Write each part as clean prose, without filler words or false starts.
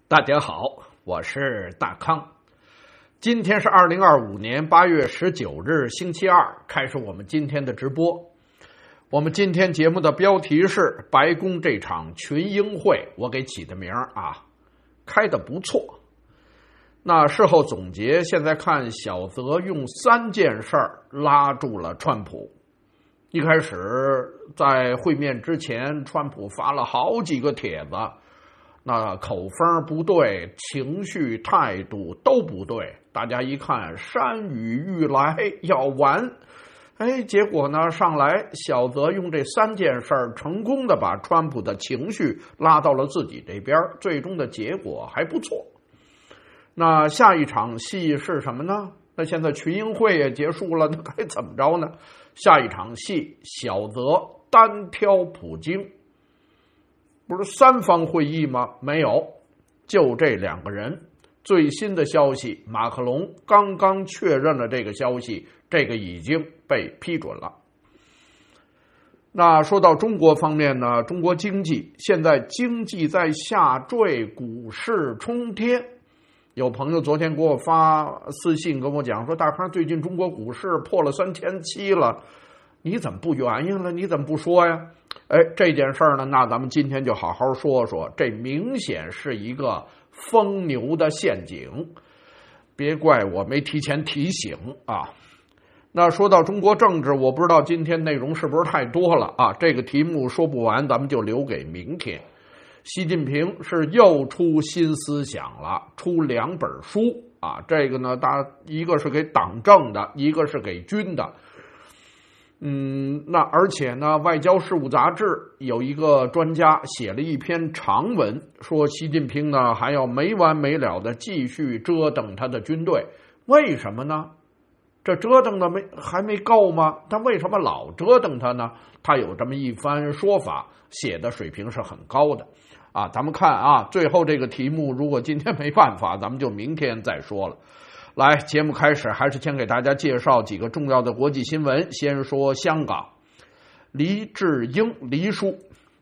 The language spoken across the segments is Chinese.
大家好，我是大康。今天是2025年8月19日星期二，开始我们今天的直播。我们今天节目的标题是白宫这场群英会，我给起的名开得不错。那事后总结，现在看小泽用3件事拉住了川普。一开始在会面之前，川普发了好几个帖子，那口风不对，情绪态度都不对，大家一看山雨欲来要完，结果呢上来小泽用这3件事成功的把川普的情绪拉到了自己这边，最终的结果还不错。那下一场戏是什么呢？那现在群英会也结束了，那该怎么着呢？下一场戏小泽单挑普京，不是3方会议吗？没有，就这2个人。最新的消息，马克龙刚刚确认了这个消息，这个已经被批准了。那说到中国方面呢，中国经济现在经济在下坠，股市冲天。有朋友昨天给我发私信跟我讲说，大康最近中国股市破了3700了，你怎么不原因了？你怎么不说呀？这件事呢，那咱们今天就好好说说。这明显是一个疯牛的陷阱，别怪我没提前提醒啊。那说到中国政治，我不知道今天内容是不是太多了啊？这个题目说不完，咱们就留给明天。习近平是又出新思想了，出2本书啊。这个呢，一个是给党政的，一个是给军的。那而且呢，外交事务杂志有一个专家写了一篇长文，说习近平呢还要没完没了的继续折腾他的军队。为什么呢？这折腾的还没够吗？他为什么老折腾他呢？他有这么一番说法，写的水平是很高的啊。咱们看啊，最后这个题目如果今天没办法，咱们就明天再说了。来，节目开始还是先给大家介绍几个重要的国际新闻。先说香港，黎智英黎叔，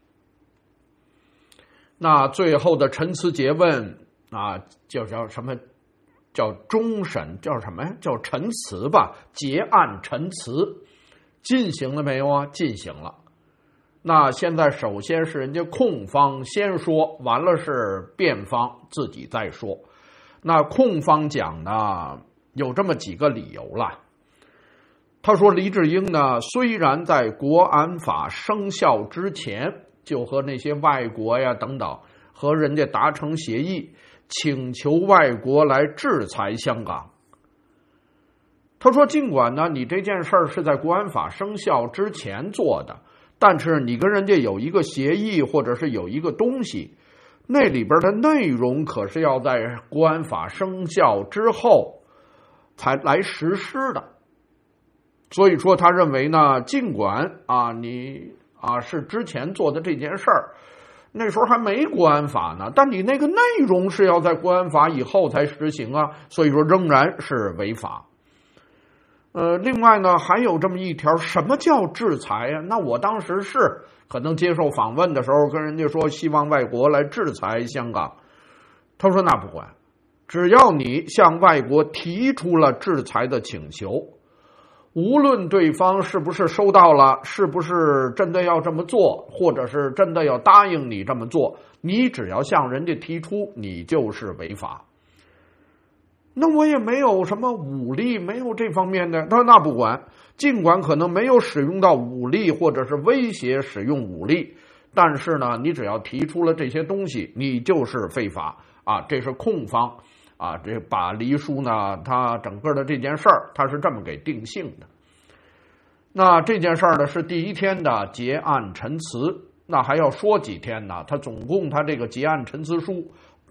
那最后的陈词诘问啊，就叫什么？叫终审，叫什么呀？叫陈词吧，结案陈词进行了没有啊？进行了。那现在首先是人家控方先说，完了是辩方自己再说。那控方讲呢，有这么几个理由了。他说黎智英呢，虽然在国安法生效之前就和那些外国呀等等和人家达成协议，请求外国来制裁香港。他说尽管呢你这件事是在国安法生效之前做的，但是你跟人家有一个协议，或者是有一个东西，那里边的内容可是要在国安法生效之后才来实施的。所以说他认为呢，尽管你是之前做的这件事儿，那时候还没国安法呢，但你那个内容是要在国安法以后才实行啊，所以说仍然是违法。另外呢，还有这么一条，什么叫制裁啊？那我当时是可能接受访问的时候跟人家说，希望外国来制裁香港。他说那不管，只要你向外国提出了制裁的请求，无论对方是不是收到了，是不是真的要这么做，或者是真的要答应你这么做，你只要向人家提出，你就是违法。那我也没有什么武力，没有这方面的。他说那不管，尽管可能没有使用到武力或者是威胁使用武力，但是呢，你只要提出了这些东西，你就是非法啊。这是控方这把黎叔呢，他整个的这件事儿，他是这么给定性的。那这件事儿呢，是第1天的结案陈词，那还要说几天呢？他总共他这个结案陈词书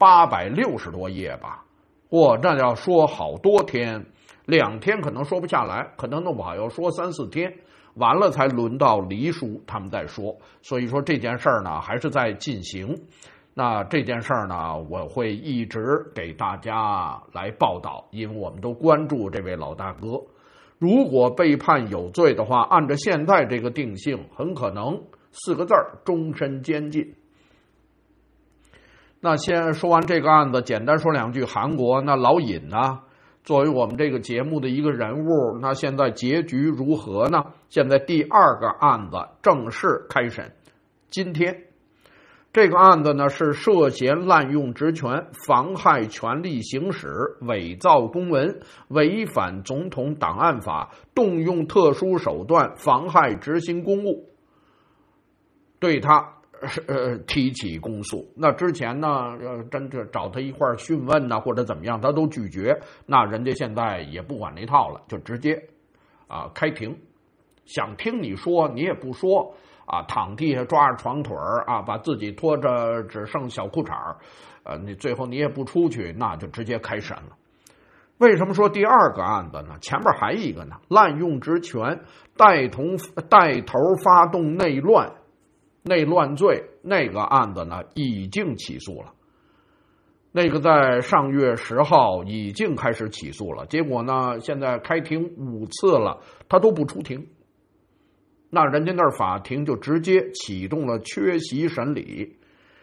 860多页吧。那要说好多天，2天可能说不下来，可能弄不好要说3、4天，完了才轮到黎叔他们再说。所以说这件事儿呢还是在进行。那这件事儿呢，我会一直给大家来报道，因为我们都关注这位老大哥。如果被判有罪的话，按照现在这个定性，很可能4个字：终身监禁。 那先说完这个案子，简单说两句韩国。那老尹呢，作为我们这个节目的一个人物，那现在结局如何呢？现在第2个案子正式开审，今天这个案子呢是涉嫌滥用职权、妨害权力行使、伪造公文、违反总统档案法、动用特殊手段妨害执行公务，对他提起公诉。那之前呢，真的找他一块儿讯问呢，或者怎么样，他都拒绝。那人家现在也不管那套了，就直接开庭，想听你说你也不说躺地下抓着床腿把自己拖着只剩小裤衩你最后你也不出去，那就直接开审了。为什么说第2个案子呢？前面还一个呢，滥用职权，带头发动内乱罪，那个案子呢已经起诉了，那个在上月10号已经开始起诉了，结果呢现在开庭5次了，他都不出庭，那人家那儿法庭就直接启动了缺席审理。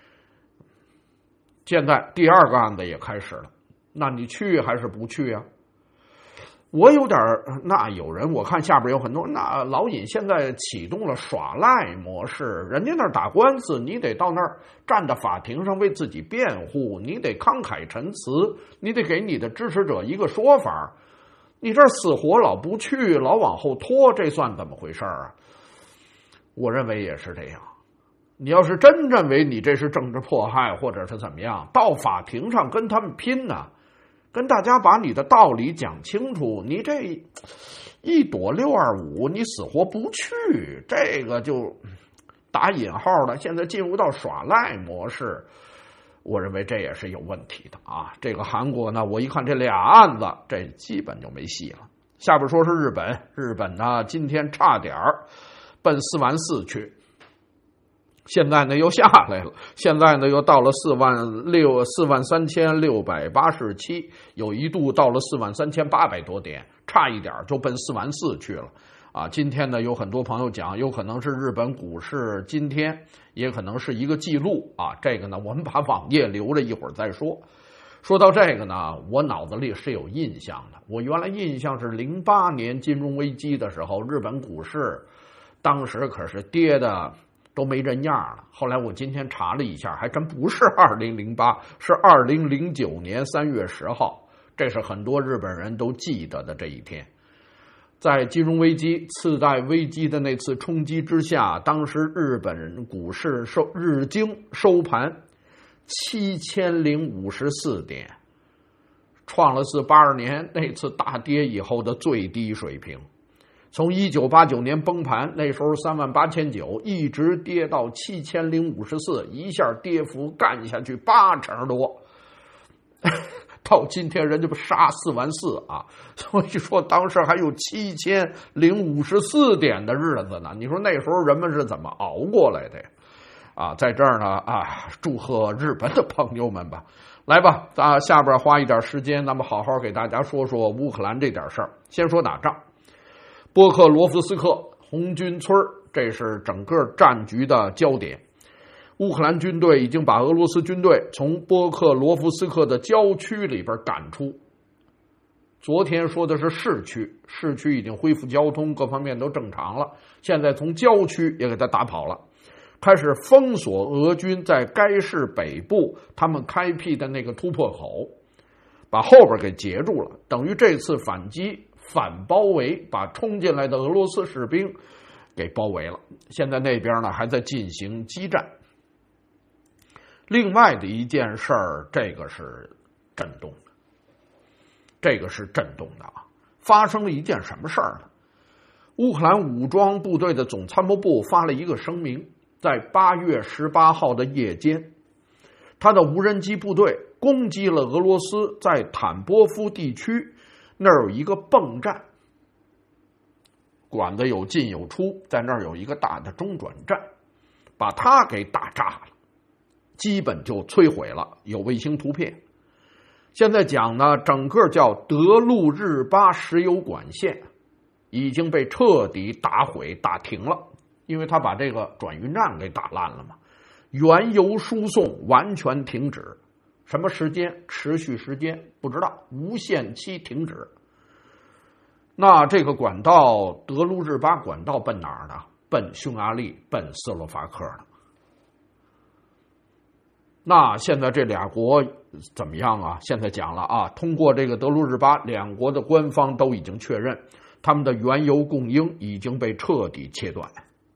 现在第2个案子也开始了，那你去还是不去啊？我有点，那有人我看下边有很多，那老尹现在启动了耍赖模式，人家那儿打官司，你得到那儿站在法庭上为自己辩护，你得慷慨陈词，你得给你的支持者一个说法，你这死活老不去，老往后拖，这算怎么回事啊？我认为也是这样。你要是真认为你这是政治迫害或者是怎么样，到法庭上跟他们拼呢，跟大家把你的道理讲清楚，你这一躲625，你死活不去，这个就打引号的，现在进入到耍赖模式，我认为这也是有问题的啊。这个韩国呢，我一看这俩案子，这基本就没戏了。下边说是日本，日本呢今天差点奔4万4去，现在呢又下来了，现在呢又到了4万3687，有一度到了4万3800多点，差一点就奔4万4去了今天呢有很多朋友讲，有可能是日本股市今天，也可能是一个记录这个呢我们把网页留着一会儿再说。说到这个呢，我脑子里是有印象的，我原来印象是08年金融危机的时候，日本股市当时可是跌的都没人样了。后来我今天查了一下，还真不是2008，是2009年3月10号，这是很多日本人都记得的这一天。在金融危机次贷危机的那次冲击之下，当时日本股市日经收盘7054点，创了自82年那次大跌以后的最低水平。从1989年崩盘，那时候38900，一直跌到7054，一下跌幅干下去80%多。到今天人家不杀4万4所以说当时还有7054点的日子呢。你说那时候人们是怎么熬过来的呀？在这儿呢祝贺日本的朋友们吧。来吧，下边花一点时间，咱们好好给大家说说乌克兰这点事儿。先说打仗，波克罗夫斯克红军村，这是整个战局的焦点。乌克兰军队已经把俄罗斯军队从波克罗夫斯克的郊区里边赶出。昨天说的是市区，市区已经恢复交通，各方面都正常了。现在从郊区也给他打跑了，开始封锁俄军在该市北部他们开辟的那个突破口，把后边给截住了。等于这次反击反包围，把冲进来的俄罗斯士兵给包围了。现在那边呢还在进行激战。另外的一件事儿，这个是震动的，发生了一件什么事儿呢？乌克兰武装部队的总参谋部发了一个声明，在8月18号的夜间，他的无人机部队攻击了俄罗斯在坦波夫地区那儿有一个泵站，管子有进有出，在那儿有一个大的中转站，把它给打炸了，基本就摧毁了，有卫星图片。现在讲呢，整个叫德路日巴石油管线已经被彻底打毁打停了，因为他把这个转运站给打烂了嘛。 原油输送完全停止，什么时间？持续时间不知道，无限期停止。那这个管道德卢日巴管道奔哪儿呢？奔匈牙利，奔斯洛伐克了。那现在这俩国怎么样啊？现在讲了啊，通过这个德卢日巴，两国的官方都已经确认，他们的原油供应已经被彻底切断。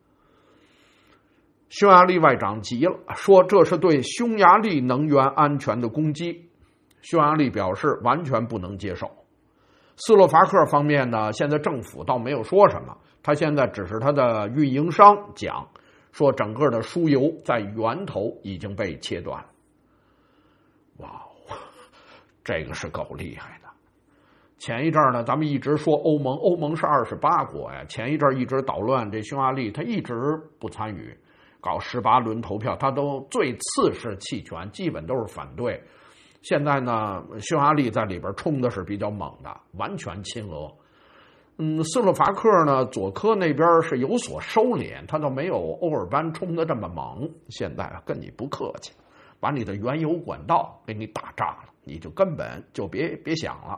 匈牙利外长急了，说这是对匈牙利能源安全的攻击。匈牙利表示完全不能接受。斯洛伐克方面呢，现在政府倒没有说什么，他现在只是他的运营商讲，说整个的输油在源头已经被切断了。哇，这个是够厉害的。前一阵呢，咱们一直说欧盟是28国呀，前一阵一直捣乱，这匈牙利他一直不参与，搞18轮投票，他都最次是弃权，基本都是反对。现在呢，匈牙利在里边冲的是比较猛的，完全亲俄。斯洛伐克呢，佐科那边是有所收敛，他倒没有欧尔班冲的这么猛。现在跟你不客气，把你的原油管道给你打炸了，你就根本就别想了。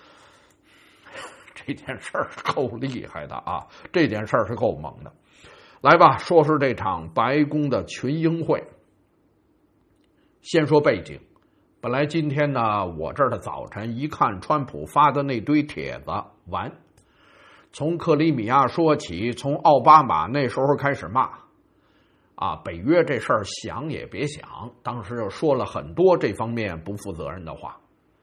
这件事儿是够厉害的啊，这件事儿是够猛的。来吧，说说这场白宫的群英会。先说背景。本来今天呢，我这儿的早晨一看川普发的那堆帖子，完，从克里米亚说起，从奥巴马那时候开始骂，北约这事儿想也别想，当时就说了很多这方面不负责任的话。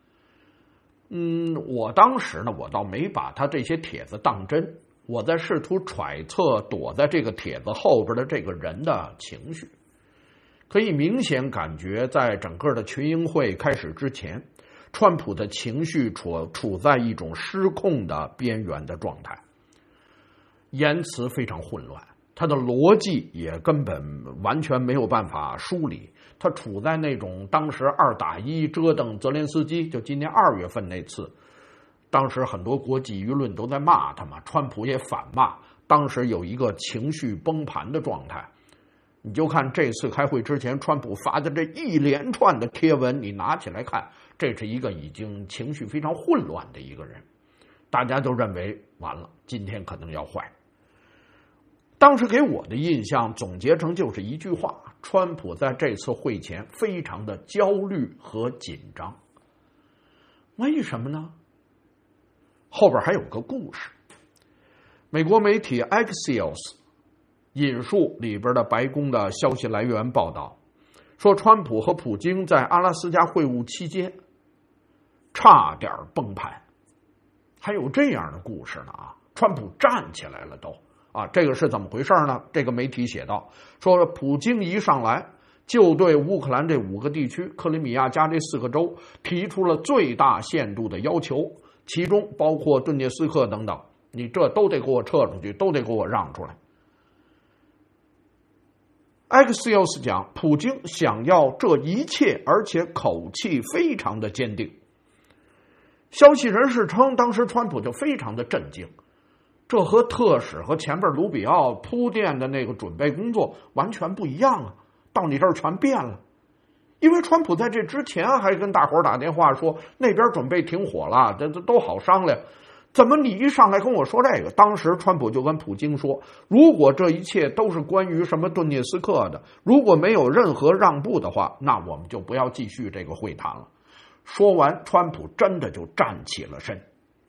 我当时呢，我倒没把他这些帖子当真，我在试图揣测躲在这个帖子后边的这个人的情绪。可以明显感觉，在整个的群英会开始之前，川普的情绪处在一种失控的边缘的状态，言辞非常混乱，他的逻辑也根本完全没有办法梳理，他处在那种当时2打1折腾泽连斯基，就今年2月份那次，当时很多国际舆论都在骂他嘛，川普也反骂，当时有一个情绪崩盘的状态。你就看这次开会之前川普发的这一连串的贴文，你拿起来看，这是一个已经情绪非常混乱的一个人，大家都认为完了，今天可能要坏。当时给我的印象总结成就是一句话，川普在这次会前非常的焦虑和紧张。为什么呢？后边还有个故事。美国媒体 Axios引述里边的白宫的消息来源报道，说川普和普京在阿拉斯加会晤期间差点崩盘，还有这样的故事呢啊！川普站起来了都啊，这个是怎么回事呢？这个媒体写道，说普京一上来就对乌克兰这5个地区，克里米亚加这4个州提出了最大限度的要求，其中包括顿涅斯克等等，你这都得给我撤出去，都得给我让出来。Axios 讲，普京想要这一切，而且口气非常的坚定。消息人士称，当时川普就非常的震惊，这和特使和前边卢比奥铺垫的那个准备工作完全不一样啊，到你这儿全变了。因为川普在这之前还跟大伙儿打电话说，那边准备停火了，这都好商量。怎么你一上来跟我说这个？当时川普就跟普京说，如果这一切都是关于什么顿涅斯克的，如果没有任何让步的话，那我们就不要继续这个会谈了。说完，川普真的就站起了身。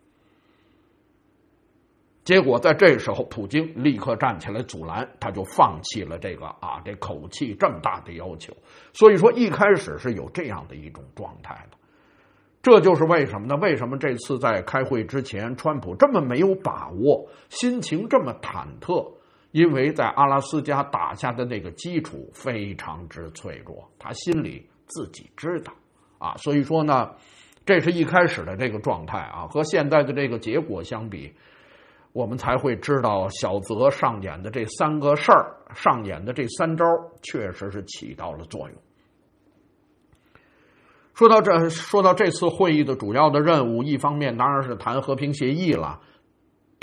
结果在这时候，普京立刻站起来阻拦，他就放弃了这个这口气这么大的要求。所以说一开始是有这样的一种状态的。这就是为什么呢？为什么这次在开会之前，川普这么没有把握，心情这么忐忑？因为在阿拉斯加打下的那个基础非常之脆弱，他心里自己知道所以说呢，这是一开始的这个状态和现在的这个结果相比，我们才会知道小泽上演的这3个事儿，上演的这3招确实是起到了作用。说到这次会议的主要的任务，一方面当然是谈和平协议了，但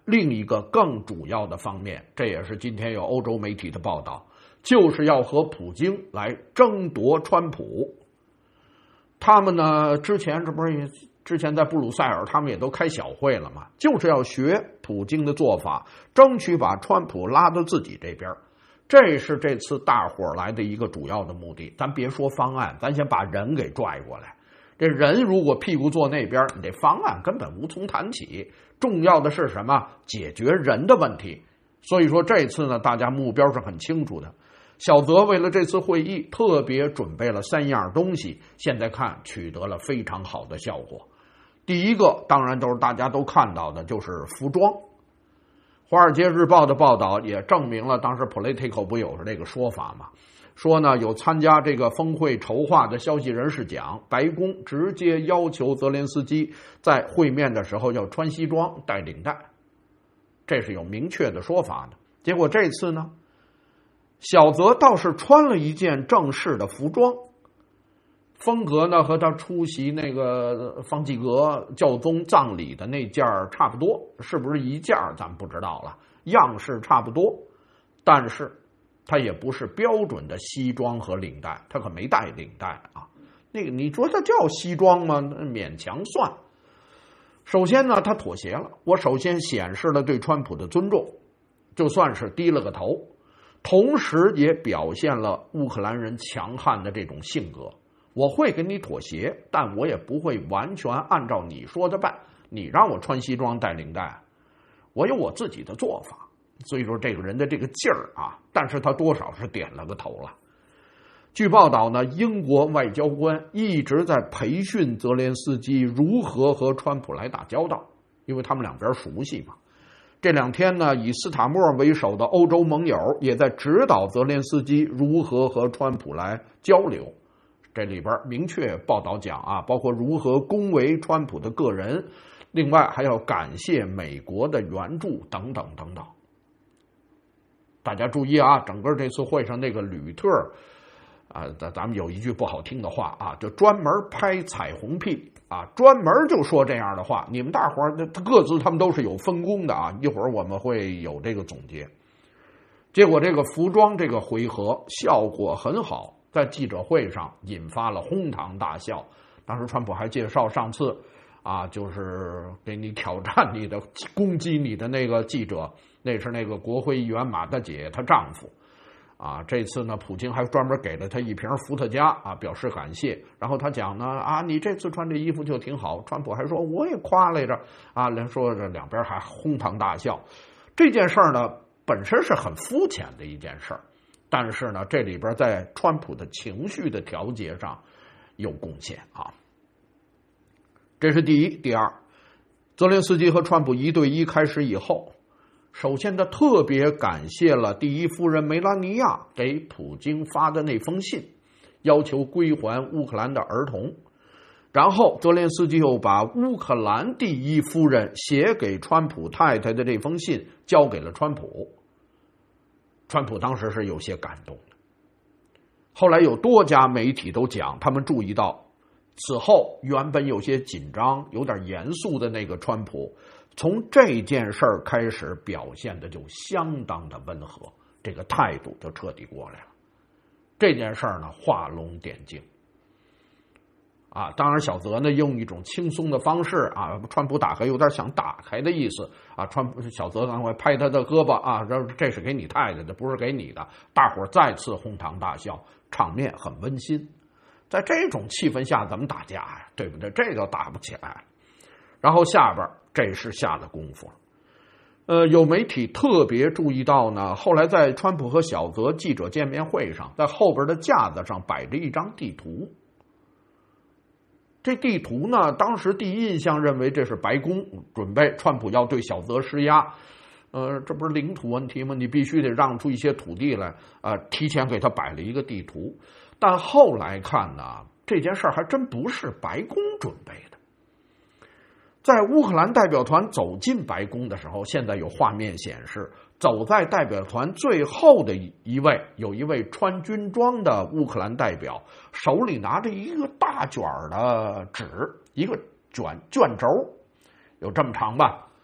另一个更主要的方面，这也是今天有欧洲媒体的报道，就是要和普京来争夺川普。他们呢，之前在布鲁塞尔，他们也都开小会了嘛，就是要学普京的做法，争取把川普拉到自己这边。这是这次大伙来的一个主要的目的。咱别说方案，咱先把人给拽过来。这人如果屁股坐那边，你这方案根本无从谈起。重要的是什么？解决人的问题。所以说这次呢，大家目标是很清楚的。小泽为了这次会议特别准备了3样东西，现在看取得了非常好的效果。第一个当然都是大家都看到的，就是服装。华尔街日报的报道也证明了当时 Politico 不有这个说法吗？说呢，有参加这个峰会筹划的消息人士讲，白宫直接要求泽连斯基在会面的时候要穿西装带领带，这是有明确的说法的。结果这次呢，小泽倒是穿了一件正式的服装，风格呢和他出席那个方济各教宗葬礼的那件差不多，是不是一件咱不知道了，样式差不多，但是他也不是标准的西装和领带，他可没带领带啊。那个你说他叫西装吗？勉强算。首先呢，他妥协了，我首先显示了对川普的尊重，就算是低了个头，同时也表现了乌克兰人强悍的这种性格。我会跟你妥协，但我也不会完全按照你说的办。你让我穿西装带领带，我有我自己的做法。所以说这个人的这个劲儿啊，但是他多少是点了个头了。据报道呢，英国外交官一直在培训泽连斯基如何和川普来打交道，因为他们两边熟悉嘛。这2天呢，以斯塔默为首的欧洲盟友也在指导泽连斯基如何和川普来交流。这里边明确报道讲啊，包括如何恭维川普的个人，另外还要感谢美国的援助等等等等。大家注意啊，整个这次会上那个吕特啊，咱们有一句不好听的话啊，就专门拍彩虹屁啊，专门就说这样的话。你们大伙儿各自他们都是有分工的啊，一会儿我们会有这个总结。结果这个服装这个回合效果很好，在记者会上引发了哄堂大笑。当时川普还介绍上次啊，就是给你挑战你的攻击你的那个记者，那是那个国会议员马大姐她丈夫啊。这次呢，普京还专门给了他一瓶伏特加啊，表示感谢。然后他讲呢啊，你这次穿这衣服就挺好。川普还说我也夸来着啊，说这两边还哄堂大笑。这件事呢本身是很肤浅的一件事，但是呢这里边在川普的情绪的调节上有贡献啊。这是第一。第二，泽连斯基和川普1对1开始以后，首先他特别感谢了第一夫人梅拉尼亚给普京发的那封信，要求归还乌克兰的儿童。然后泽连斯基又把乌克兰第一夫人写给川普太太的这封信交给了川普。川普当时是有些感动的。后来有多家媒体都讲，他们注意到此后原本有些紧张有点严肃的那个川普，从这件事儿开始表现的就相当的温和，这个态度就彻底过来了。这件事儿呢画龙点睛啊，当然小泽呢用一种轻松的方式啊，川普打开有点想打开的意思啊，小泽赶快拍他的胳膊啊，这是给你太太的，不是给你的。大伙儿再次哄堂大笑，场面很温馨。在这种气氛下怎么打架呀？对不对？这就打不起来。然后下边这是下了功夫了。有媒体特别注意到呢，后来在川普和小泽记者见面会上，在后边的架子上摆着一张地图。这地图呢，当时第一印象认为这是白宫准备川普要对小泽施压。这不是领土问题吗？你必须得让出一些土地来，提前给他摆了一个地图。但后来看呢，这件事还真不是白宫准备的。在乌克兰代表团走进白宫的时候，现在有画面显示，走在代表团最后的有一位穿军装的乌克兰代表，手里拿着一个大卷的纸，一个卷轴，有这么长吧？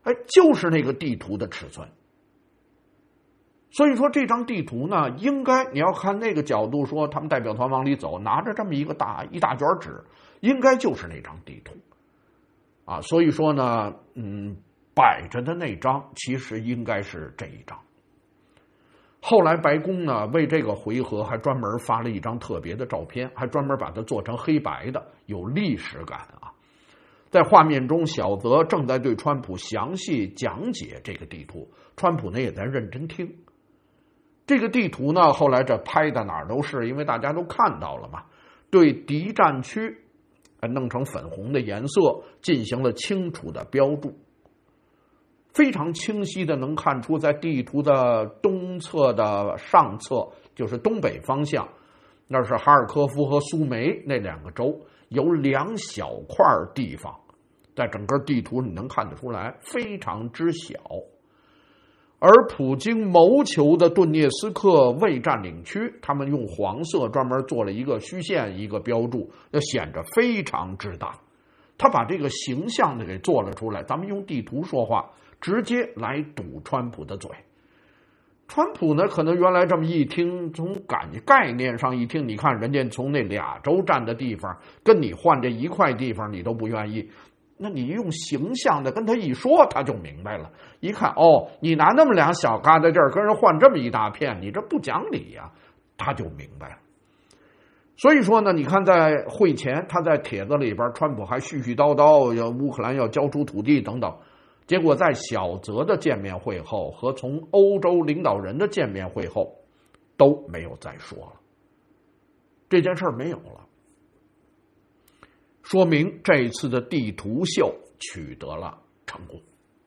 就是那个地图的尺寸。所以说这张地图呢，应该你要看那个角度说，他们代表团往里走，拿着这么一大卷纸，应该就是那张地图啊。所以说呢，摆着的那张其实应该是这一张。后来白宫呢为这个回合还专门发了一张特别的照片，还专门把它做成黑白的，有历史感啊。在画面中，小泽正在对川普详细讲解这个地图，川普呢也在认真听。这个地图呢，后来这拍的哪儿都是，因为大家都看到了嘛。对敌占区弄成粉红的颜色，进行了清楚的标注，非常清晰的能看出，在地图的东侧的上侧，就是东北方向，那是哈尔科夫和苏梅那2个州，有2小块地方，在整个地图你能看得出来，非常之小。而普京谋求的顿涅斯克未占领区，他们用黄色专门做了一个虚线，一个标注，要显得非常之大。他把这个形象的给做了出来，咱们用地图说话，直接来堵川普的嘴。川普呢，可能原来这么一听，从概念上一听，你看人家从那2州占的地方，跟你换这一块地方，你都不愿意。那你用形象的跟他一说，他就明白了。一看，你拿那么2小疙瘩地儿跟人换这么一大片，你这不讲理呀，他就明白了。所以说呢，你看在会前，他在帖子里边，川普还絮絮叨叨，要乌克兰要交出土地等等。结果在小泽的见面会后和从欧洲领导人的见面会后，都没有再说了。这件事儿没有了。说明这次的地图秀取得了成功。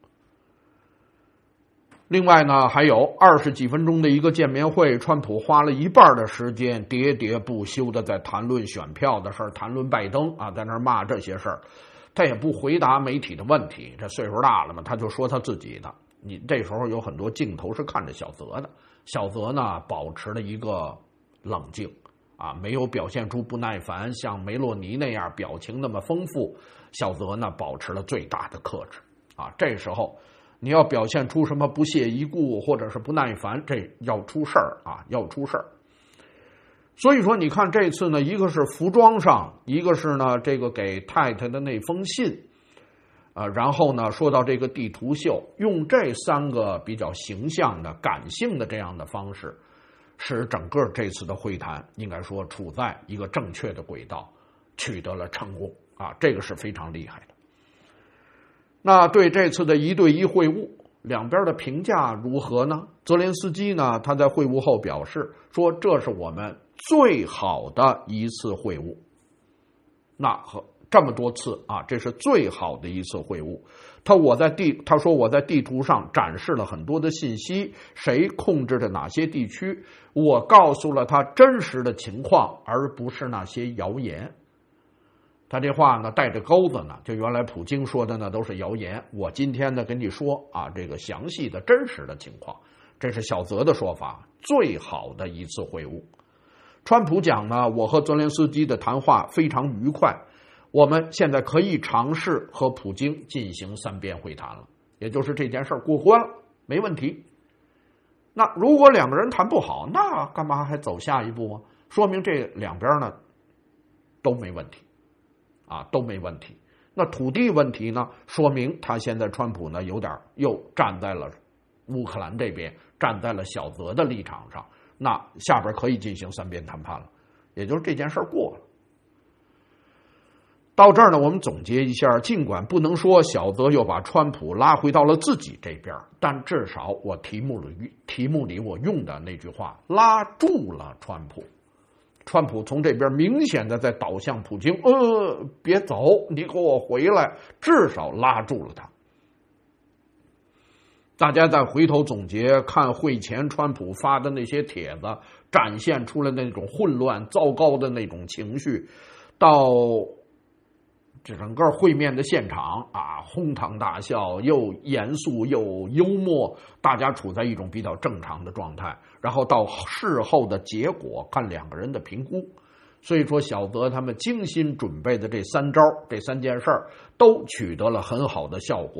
另外呢，还有20几分钟的一个见面会，川普花了一半的时间喋喋不休的在谈论选票的事儿，谈论拜登啊，在那儿骂这些事儿，他也不回答媒体的问题。这岁数大了嘛，他就说他自己的。你这时候有很多镜头是看着小泽的，小泽呢保持了一个冷静。没有表现出不耐烦，像梅洛尼那样表情那么丰富。小泽呢，保持了最大的克制。这时候你要表现出什么不屑一顾或者是不耐烦，这要出事儿啊，要出事儿。所以说，你看这次呢，一个是服装上，一个是呢这个给太太的那封信，然后呢说到这个地图秀，用这3个比较形象的、感性的这样的方式。使整个这次的会谈应该说处在一个正确的轨道，取得了成功啊，这个是非常厉害的。那对这次的1对1会晤，两边的评价如何呢？泽连斯基呢，他在会晤后表示说，这是我们最好的一次会晤。那和这么多次啊，这是最好的一次会晤。他说我在地图上展示了很多的信息，谁控制着哪些地区，我告诉了他真实的情况，而不是那些谣言。他这话呢带着钩子呢，就原来普京说的呢都是谣言，我今天呢跟你说啊，这个详细的真实的情况，这是小泽的说法，最好的一次会晤。川普讲呢，我和泽连斯基的谈话非常愉快，我们现在可以尝试和普京进行3边会谈了，也就是这件事过关了，没问题。那如果2个人谈不好，那干嘛还走下一步啊？说明这2边呢都没问题啊，都没问题。那土地问题呢，说明他现在川普呢有点又站在了乌克兰这边，站在了小泽的立场上，那下边可以进行3边谈判了，也就是这件事过了。到这儿呢，我们总结一下，尽管不能说小泽又把川普拉回到了自己这边，但至少我题目里我用的那句话，拉住了川普。川普从这边明显的在导向普京，别走，你给我回来，至少拉住了他。大家再回头总结看会前川普发的那些帖子，展现出来那种混乱糟糕的那种情绪，到这整个会面的现场啊，哄堂大笑，又严肃又幽默，大家处在一种比较正常的状态。然后到事后的结果，看2个人的评估。所以说，小泽他们精心准备的这3招，这3件事儿都取得了很好的效果，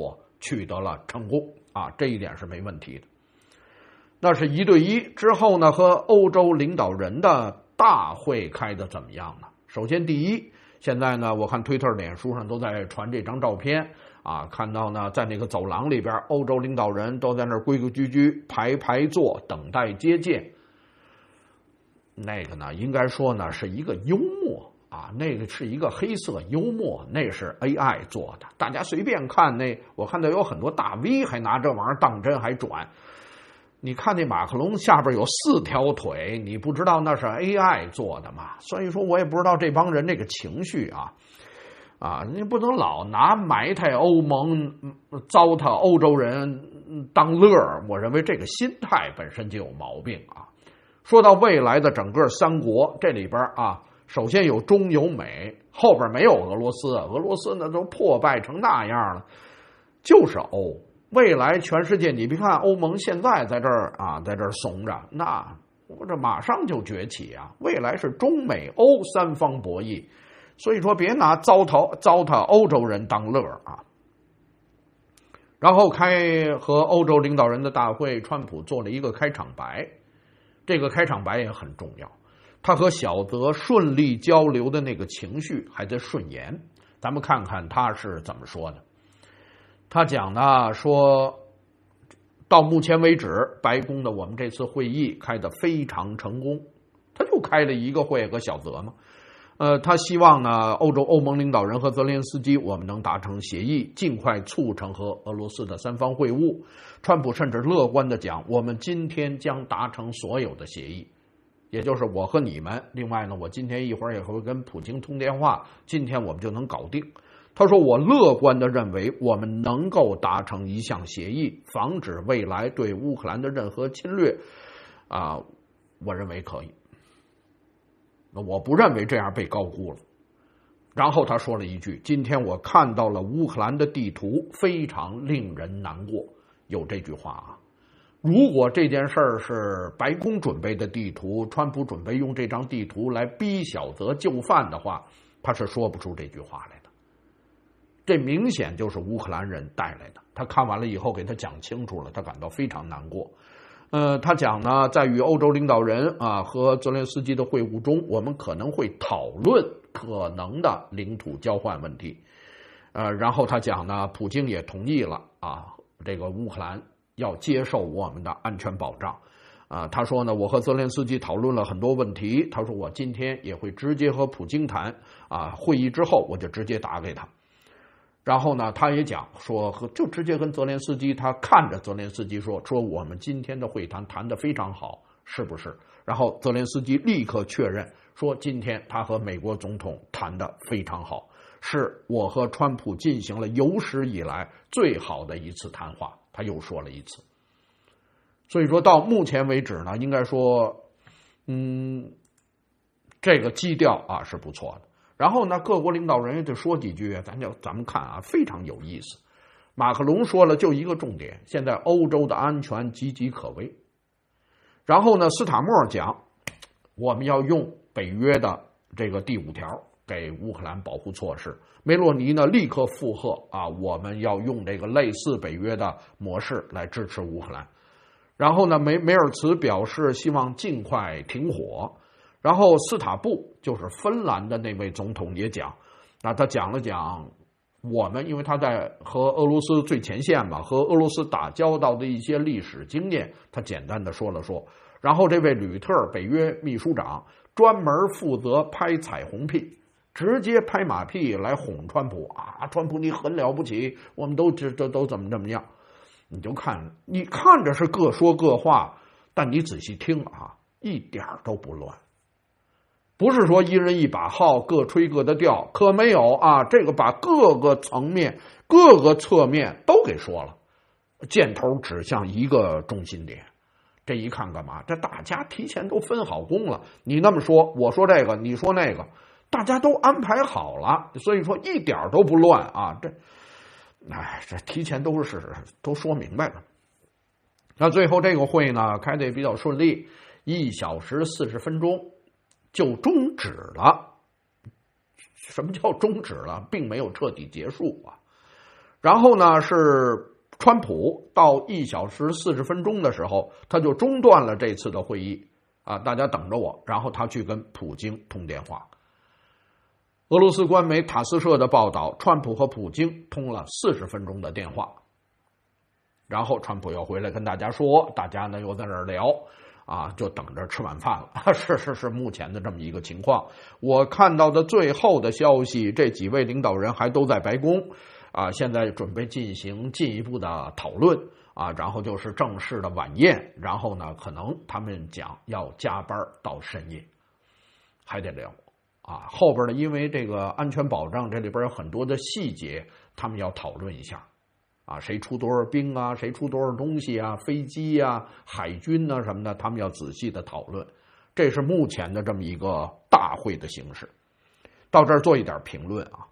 取得了成功啊，这一点是没问题的。那是1对1之后呢，和欧洲领导人的大会开得怎么样呢？首先第一，现在呢，我看推特、脸书上都在传这张照片啊，看到呢，在那个走廊里边，欧洲领导人都在那儿规规矩矩排坐，等待接见。那个呢，应该说呢是一个幽默啊，那个是一个黑色幽默，那是 AI 做的。大家随便看我看到有很多大 V 还拿这玩意儿当真还转。你看那马克龙下边有4条腿，你不知道那是 AI 做的吗？所以说我也不知道这帮人这个情绪啊，你不能老拿埋汰欧盟、糟蹋欧洲人当乐儿。我认为这个心态本身就有毛病啊。说到未来的整个三国，这里边啊，首先有中有美，后边没有俄罗斯，俄罗斯呢都破败成那样了，就是欧。未来全世界，你别看欧盟现在在这儿啊，在这儿怂着，那我这马上就崛起啊！未来是中美欧3方博弈，所以说别拿糟蹋欧洲人当乐啊。然后和欧洲领导人的大会，川普做了一个开场白，这个开场白也很重要，他和小泽顺利交流的那个情绪还在顺延，咱们看看他是怎么说的。他讲呢，说到目前为止，白宫的我们这次会议开得非常成功，他就开了一个会和小泽嘛。他希望呢，欧盟领导人和泽连斯基我们能达成协议，尽快促成和俄罗斯的3方会晤。川普甚至乐观地讲，我们今天将达成所有的协议，也就是我和你们。另外呢，我今天一会儿也会跟普京通电话，今天我们就能搞定。他说，我乐观地认为我们能够达成一项协议，防止未来对乌克兰的任何侵略我认为可以。我不认为这样被高估了。然后他说了一句，今天我看到了乌克兰的地图，非常令人难过。有这句话啊。如果这件事儿是白宫准备的地图，川普准备用这张地图来逼小泽就范的话，他是说不出这句话来的。这明显就是乌克兰人带来的。他看完了以后给他讲清楚了，他感到非常难过。他讲呢，在与欧洲领导人和泽连斯基的会晤中，我们可能会讨论可能的领土交换问题。然后他讲呢，普京也同意了这个乌克兰要接受我们的安全保障。他说呢，我和泽连斯基讨论了很多问题。他说我今天也会直接和普京谈会议之后我就直接打给他。然后呢，他也讲说，就直接跟泽连斯基，他看着泽连斯基说我们今天的会谈谈得非常好，是不是？然后泽连斯基立刻确认说，今天他和美国总统谈得非常好，是我和川普进行了有史以来最好的一次谈话。他又说了一次。所以说到目前为止呢，应该说这个基调是不错的。然后呢，各国领导人也得说几句，咱们看非常有意思。马克龙说了就一个重点，现在欧洲的安全岌岌可危。然后呢，斯塔默讲，我们要用北约的这个第5条给乌克兰保护措施。梅洛尼呢立刻附和我们要用这个类似北约的模式来支持乌克兰。然后呢，梅尔茨表示希望尽快停火。然后斯塔布就是芬兰的那位总统也讲，他讲了讲我们，因为他在和俄罗斯最前线嘛，和俄罗斯打交道的一些历史经验，他简单的说了说。然后这位吕特北约秘书长专门负责拍彩虹屁，直接拍马屁来哄川普川普你很了不起，我们都怎么样。你看着是各说各话，但你仔细听一点都不乱。不是说一人一把号，各吹各的调，可没有这个把各个层面、各个侧面都给说了，箭头指向一个中心点。这一看干嘛？这大家提前都分好工了，你那么说，我说这个，你说那个，大家都安排好了，所以说一点都不乱这提前都说明白了。那最后这个会呢开得也比较顺利，1小时40分钟。就终止了。什么叫终止了？并没有彻底结束然后呢，是川普到1小时40分钟的时候，他就中断了这次的会议啊，大家等着我，然后他去跟普京通电话。俄罗斯官媒塔斯社的报道，川普和普京通了40分钟的电话，然后川普又回来跟大家说，大家呢又在那儿聊啊，就等着吃晚饭了。是目前的这么一个情况。我看到的最后的消息，这几位领导人还都在白宫啊，现在准备进行进一步的讨论啊，然后就是正式的晚宴，然后呢，可能他们讲要加班到深夜，还得聊啊。后边呢，因为这个安全保障，这里边有很多的细节，他们要讨论一下。啊，谁出多少兵啊？谁出多少东西啊？飞机啊、海军啊什么的，他们要仔细的讨论。这是目前的这么一个大会的形式。到这儿做一点评论啊。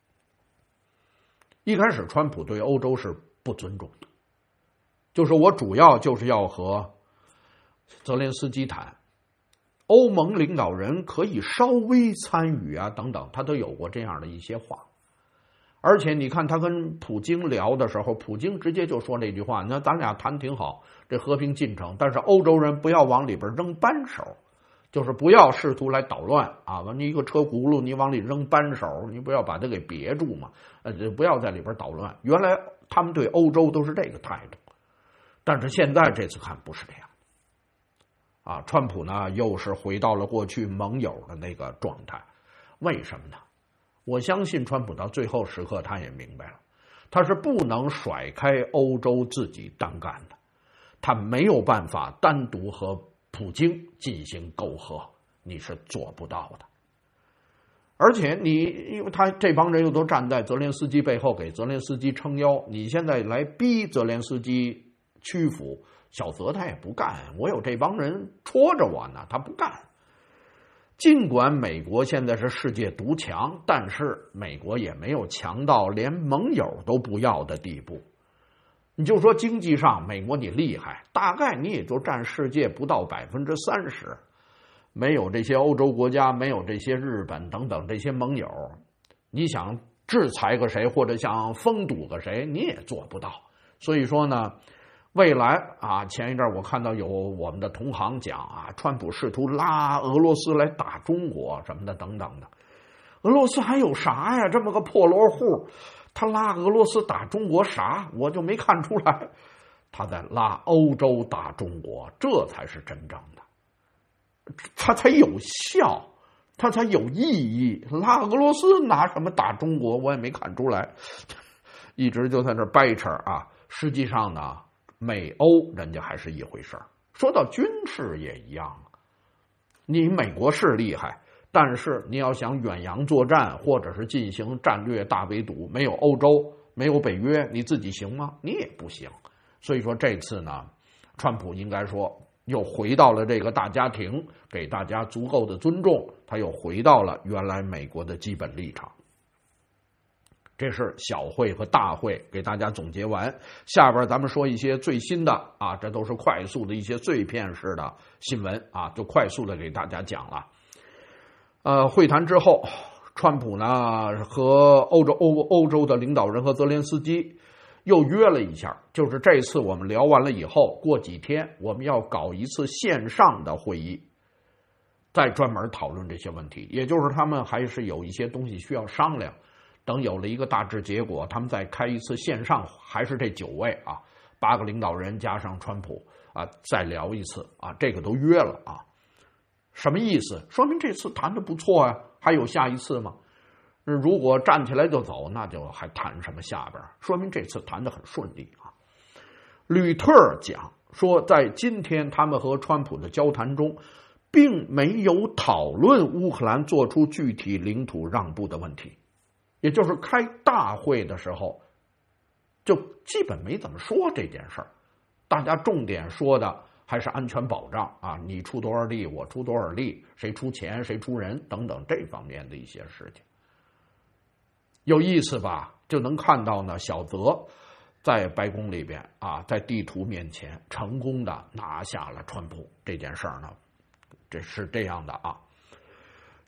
一开始，川普对欧洲是不尊重的，就是我主要就是要和泽连斯基谈，欧盟领导人可以稍微参与啊，等等，他都有过这样的一些话。而且你看他跟普京聊的时候，普京直接就说那句话，那咱俩谈挺好，这和平进程，但是欧洲人不要往里边扔扳手，就是不要试图来捣乱啊！你一个车轱辘你往里扔扳手，你不要把它给别住嘛，不要在里边捣乱。原来他们对欧洲都是这个态度，但是现在这次看不是这样啊！川普呢又是回到了过去盟友的那个状态，为什么呢？我相信川普到最后时刻他也明白了，他是不能甩开欧洲自己单干的，他没有办法单独和普京进行媾和，你是做不到的。而且因为他这帮人又都站在泽连斯基背后给泽连斯基撑腰，你现在来逼泽连斯基屈服，小泽他也不干，我有这帮人戳着我呢，他不干。尽管美国现在是世界独强，但是美国也没有强到连盟友都不要的地步。你就说经济上，美国你厉害，大概你也就占世界不到30%，没有这些欧洲国家，没有这些日本等等这些盟友，你想制裁个谁或者想封堵个谁，你也做不到。所以说呢，未来啊，前一阵我看到有我们的同行讲啊，川普试图拉俄罗斯来打中国什么的等等的。俄罗斯还有啥呀？这么个破落户，他拉俄罗斯打中国啥？我就没看出来。他在拉欧洲打中国，这才是真正的，他才有效，他才有意义。拉俄罗斯拿什么打中国？我也没看出来，一直就在那掰扯啊。实际上呢，美欧人家还是一回事儿，说到军事也一样，你美国是厉害，但是你要想远洋作战或者是进行战略大围堵，没有欧洲，没有北约，你自己行吗？你也不行。所以说这次呢，川普应该说又回到了这个大家庭，给大家足够的尊重，他又回到了原来美国的基本立场。这是小会和大会给大家总结完，下边咱们说一些最新的啊，这都是快速的一些碎片式的新闻啊，就快速的给大家讲了。会谈之后，川普呢和欧洲的领导人和泽连斯基又约了一下，就是这次我们聊完了以后，过几天我们要搞一次线上的会议，再专门讨论这些问题，也就是他们还是有一些东西需要商量。等有了一个大致结果，他们再开一次线上，还是这9位啊，8个领导人加上川普啊，再聊一次啊，这个都约了啊。什么意思？说明这次谈得不错啊，还有下一次吗？如果站起来就走，那就还谈什么下边？说明这次谈得很顺利啊。吕特讲说，在今天他们和川普的交谈中，并没有讨论乌克兰做出具体领土让步的问题。也就是开大会的时候，就基本没怎么说这件事儿，大家重点说的还是安全保障啊，你出多少力，我出多少力，谁出钱，谁出人等等这方面的一些事情。有意思吧？就能看到呢，小泽在白宫里边啊，在地图面前成功的拿下了川普这件事儿呢，这是这样的啊。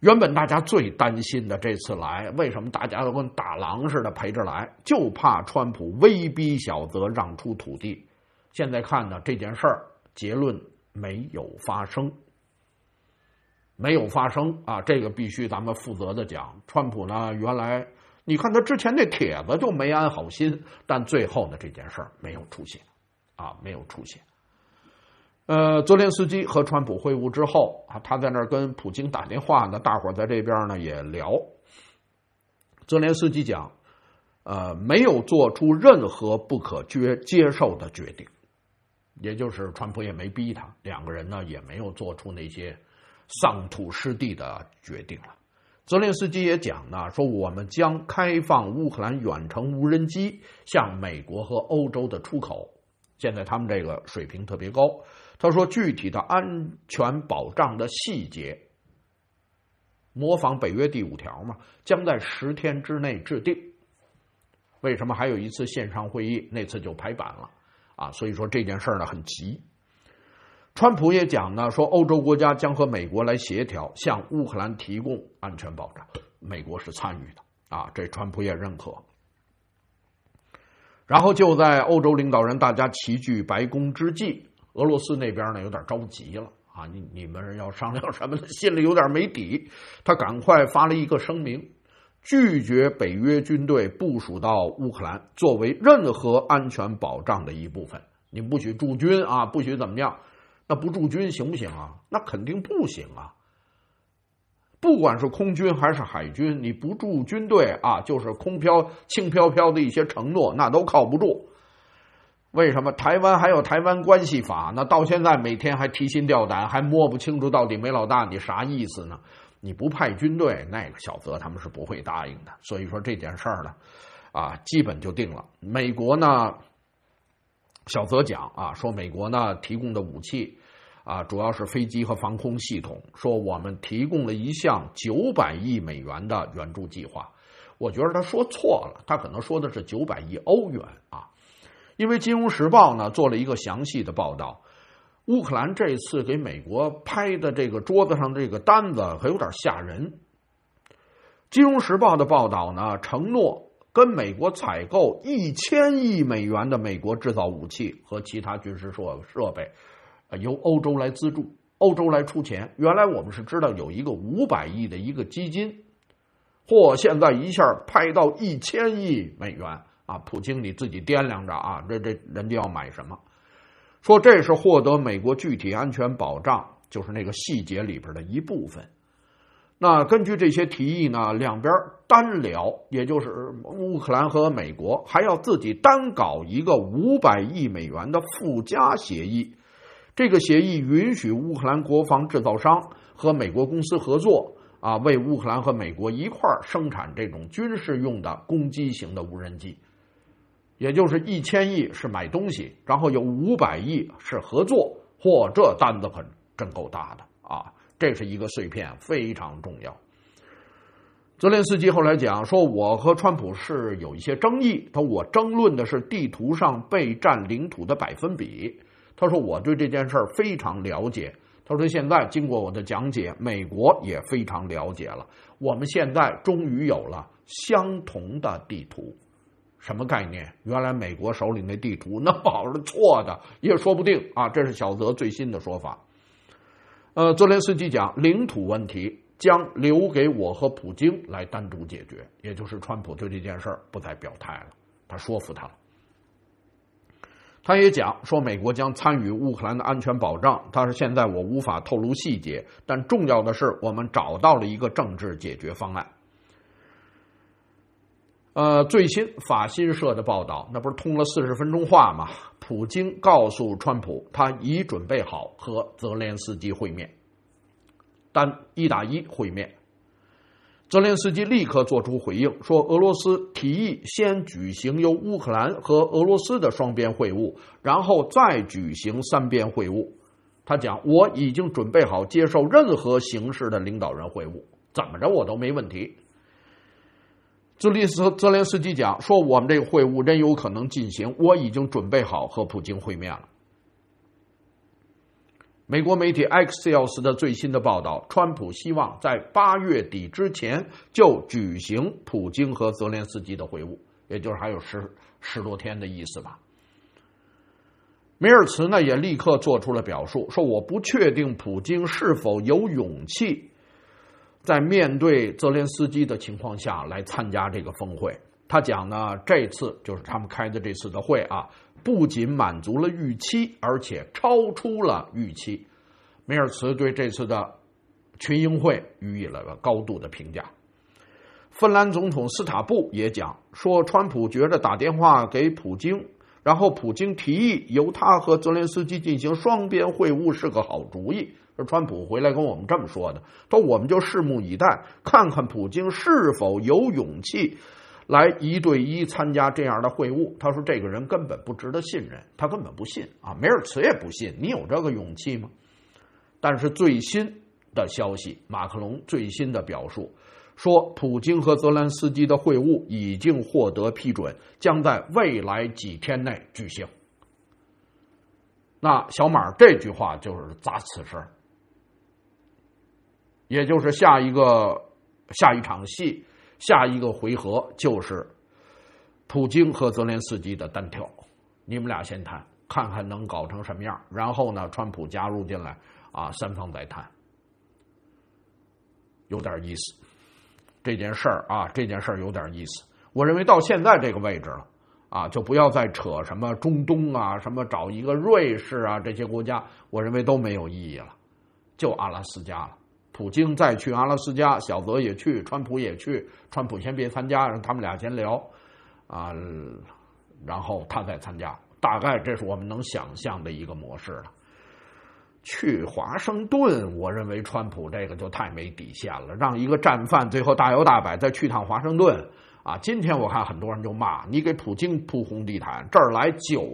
原本大家最担心的这次来，为什么大家都跟打狼似的陪着来？就怕川普威逼小泽让出土地。现在看呢，这件事儿结论没有发生，没有发生啊！这个必须咱们负责的讲。川普呢，原来你看他之前那帖子就没安好心，但最后呢，这件事儿没有出现，啊，没有出现。泽连斯基和川普会晤之后啊，他在那儿跟普京打电话呢，大伙儿在这边呢也聊。泽连斯基讲，没有做出任何不可接受的决定，也就是川普也没逼他，两个人呢也没有做出那些丧土失地的决定了。泽连斯基也讲呢，说我们将开放乌克兰远程无人机向美国和欧洲的出口，现在他们这个水平特别高。他说具体的安全保障的细节，模仿北约第5条嘛，将在10天之内制定。为什么还有一次线上会议，那次就拍板了啊？所以说这件事呢很急。川普也讲呢，说欧洲国家将和美国来协调，向乌克兰提供安全保障，美国是参与的啊，这川普也认可。然后就在欧洲领导人大家齐聚白宫之际，俄罗斯那边呢有点着急了啊，你们要商量什么呢？心里有点没底。他赶快发了一个声明，拒绝北约军队部署到乌克兰作为任何安全保障的一部分。你不许驻军啊，不许怎么样？那不驻军行不行啊？那肯定不行啊！不管是空军还是海军，你不驻军队啊，就是空飘轻飘飘的一些承诺，那都靠不住。为什么台湾还有台湾关系法呢？到现在每天还提心吊胆，还摸不清楚到底梅老大你啥意思呢？你不派军队，那个小泽他们是不会答应的。所以说这件事儿呢，啊，基本就定了。美国呢，小泽讲啊，说美国呢提供的武器啊，主要是飞机和防空系统，说我们提供了一项900亿美元的援助计划。我觉得他说错了，他可能说的是900亿欧元啊。因为《金融时报》呢做了一个详细的报道，乌克兰这次给美国拍的这个桌子上这个单子可有点吓人。《金融时报》的报道呢，承诺跟美国采购1000亿美元的美国制造武器和其他军事设备，由欧洲来资助，欧洲来出钱。原来我们是知道有一个500亿的一个基金，现在一下拍到1000亿美元。啊，普京你自己掂量着啊，这人家要买什么？说这是获得美国具体安全保障，就是那个细节里边的一部分。那根据这些提议呢，两边单聊，也就是乌克兰和美国还要自己单搞一个500亿美元的附加协议。这个协议允许乌克兰国防制造商和美国公司合作。啊，为乌克兰和美国一块儿生产这种军事用的攻击型的无人机，也就是1000亿是买东西，然后有500亿是合作，这单子可真够大的啊！这是一个碎片，非常重要。泽连斯基后来讲说，我和川普是有一些争议，我争论的是地图上被占领土的百分比。他说我对这件事非常了解。他说现在经过我的讲解，美国也非常了解了，我们现在终于有了相同的地图。什么概念？原来美国手里那地图那不好是错的，也说不定啊，这是小泽最新的说法。泽连斯基讲，领土问题将留给我和普京来单独解决，也就是川普对这件事不再表态了，他说服他了。他也讲说，美国将参与乌克兰的安全保障。他说现在我无法透露细节，但重要的是我们找到了一个政治解决方案。最新法新社的报道，那不是通了40分钟话吗？普京告诉川普，他已准备好和泽连斯基会面，1打1会面。泽连斯基立刻做出回应，说俄罗斯提议先举行由乌克兰和俄罗斯的双边会晤，然后再举行3边会晤。他讲，我已经准备好接受任何形式的领导人会晤，怎么着我都没问题。泽连斯基讲说，我们这个会晤真有可能进行，我已经准备好和普京会面了。 美国媒体 Axios 的最新的报道，川普希望在8月底之前就举行普京和泽连斯基的会晤，也就是还有十多天的意思吧。梅尔茨呢也立刻做出了表述，说我不确定普京是否有勇气在面对泽连斯基的情况下来参加这个峰会。他讲呢，这次就是他们开的这次的会啊，不仅满足了预期，而且超出了预期。梅尔茨对这次的群英会予以了高度的评价。芬兰总统斯塔布也讲说，川普觉得打电话给普京，然后普京提议由他和泽连斯基进行双边会晤是个好主意。而川普回来跟我们这么说的，说我们就拭目以待，看看普京是否有勇气来1对1参加这样的会晤。他说这个人根本不值得信任，他根本不信啊，梅尔茨也不信，你有这个勇气吗？但是最新的消息，马克龙最新的表述说，普京和泽连斯基的会晤已经获得批准，将在未来几天内举行。那小马这句话就是砸此事，也就是下一场戏，下一个回合就是普京和泽连斯基的单挑，你们俩先谈，看看能搞成什么样，然后呢，川普加入进来啊，三方再谈，有点意思。这件事儿有点意思。我认为到现在这个位置了啊，就不要再扯什么中东啊，什么找一个瑞士啊，这些国家，我认为都没有意义了，就阿拉斯加了。普京再去阿拉斯加，小泽也去，川普也去，川普先别参加，让他们俩先聊啊，然后他再参加，大概这是我们能想象的一个模式了。去华盛顿，我认为川普这个就太没底线了，让一个战犯最后大摇大摆再去趟华盛顿啊！今天我看很多人就骂你给普京铺红地毯，这儿来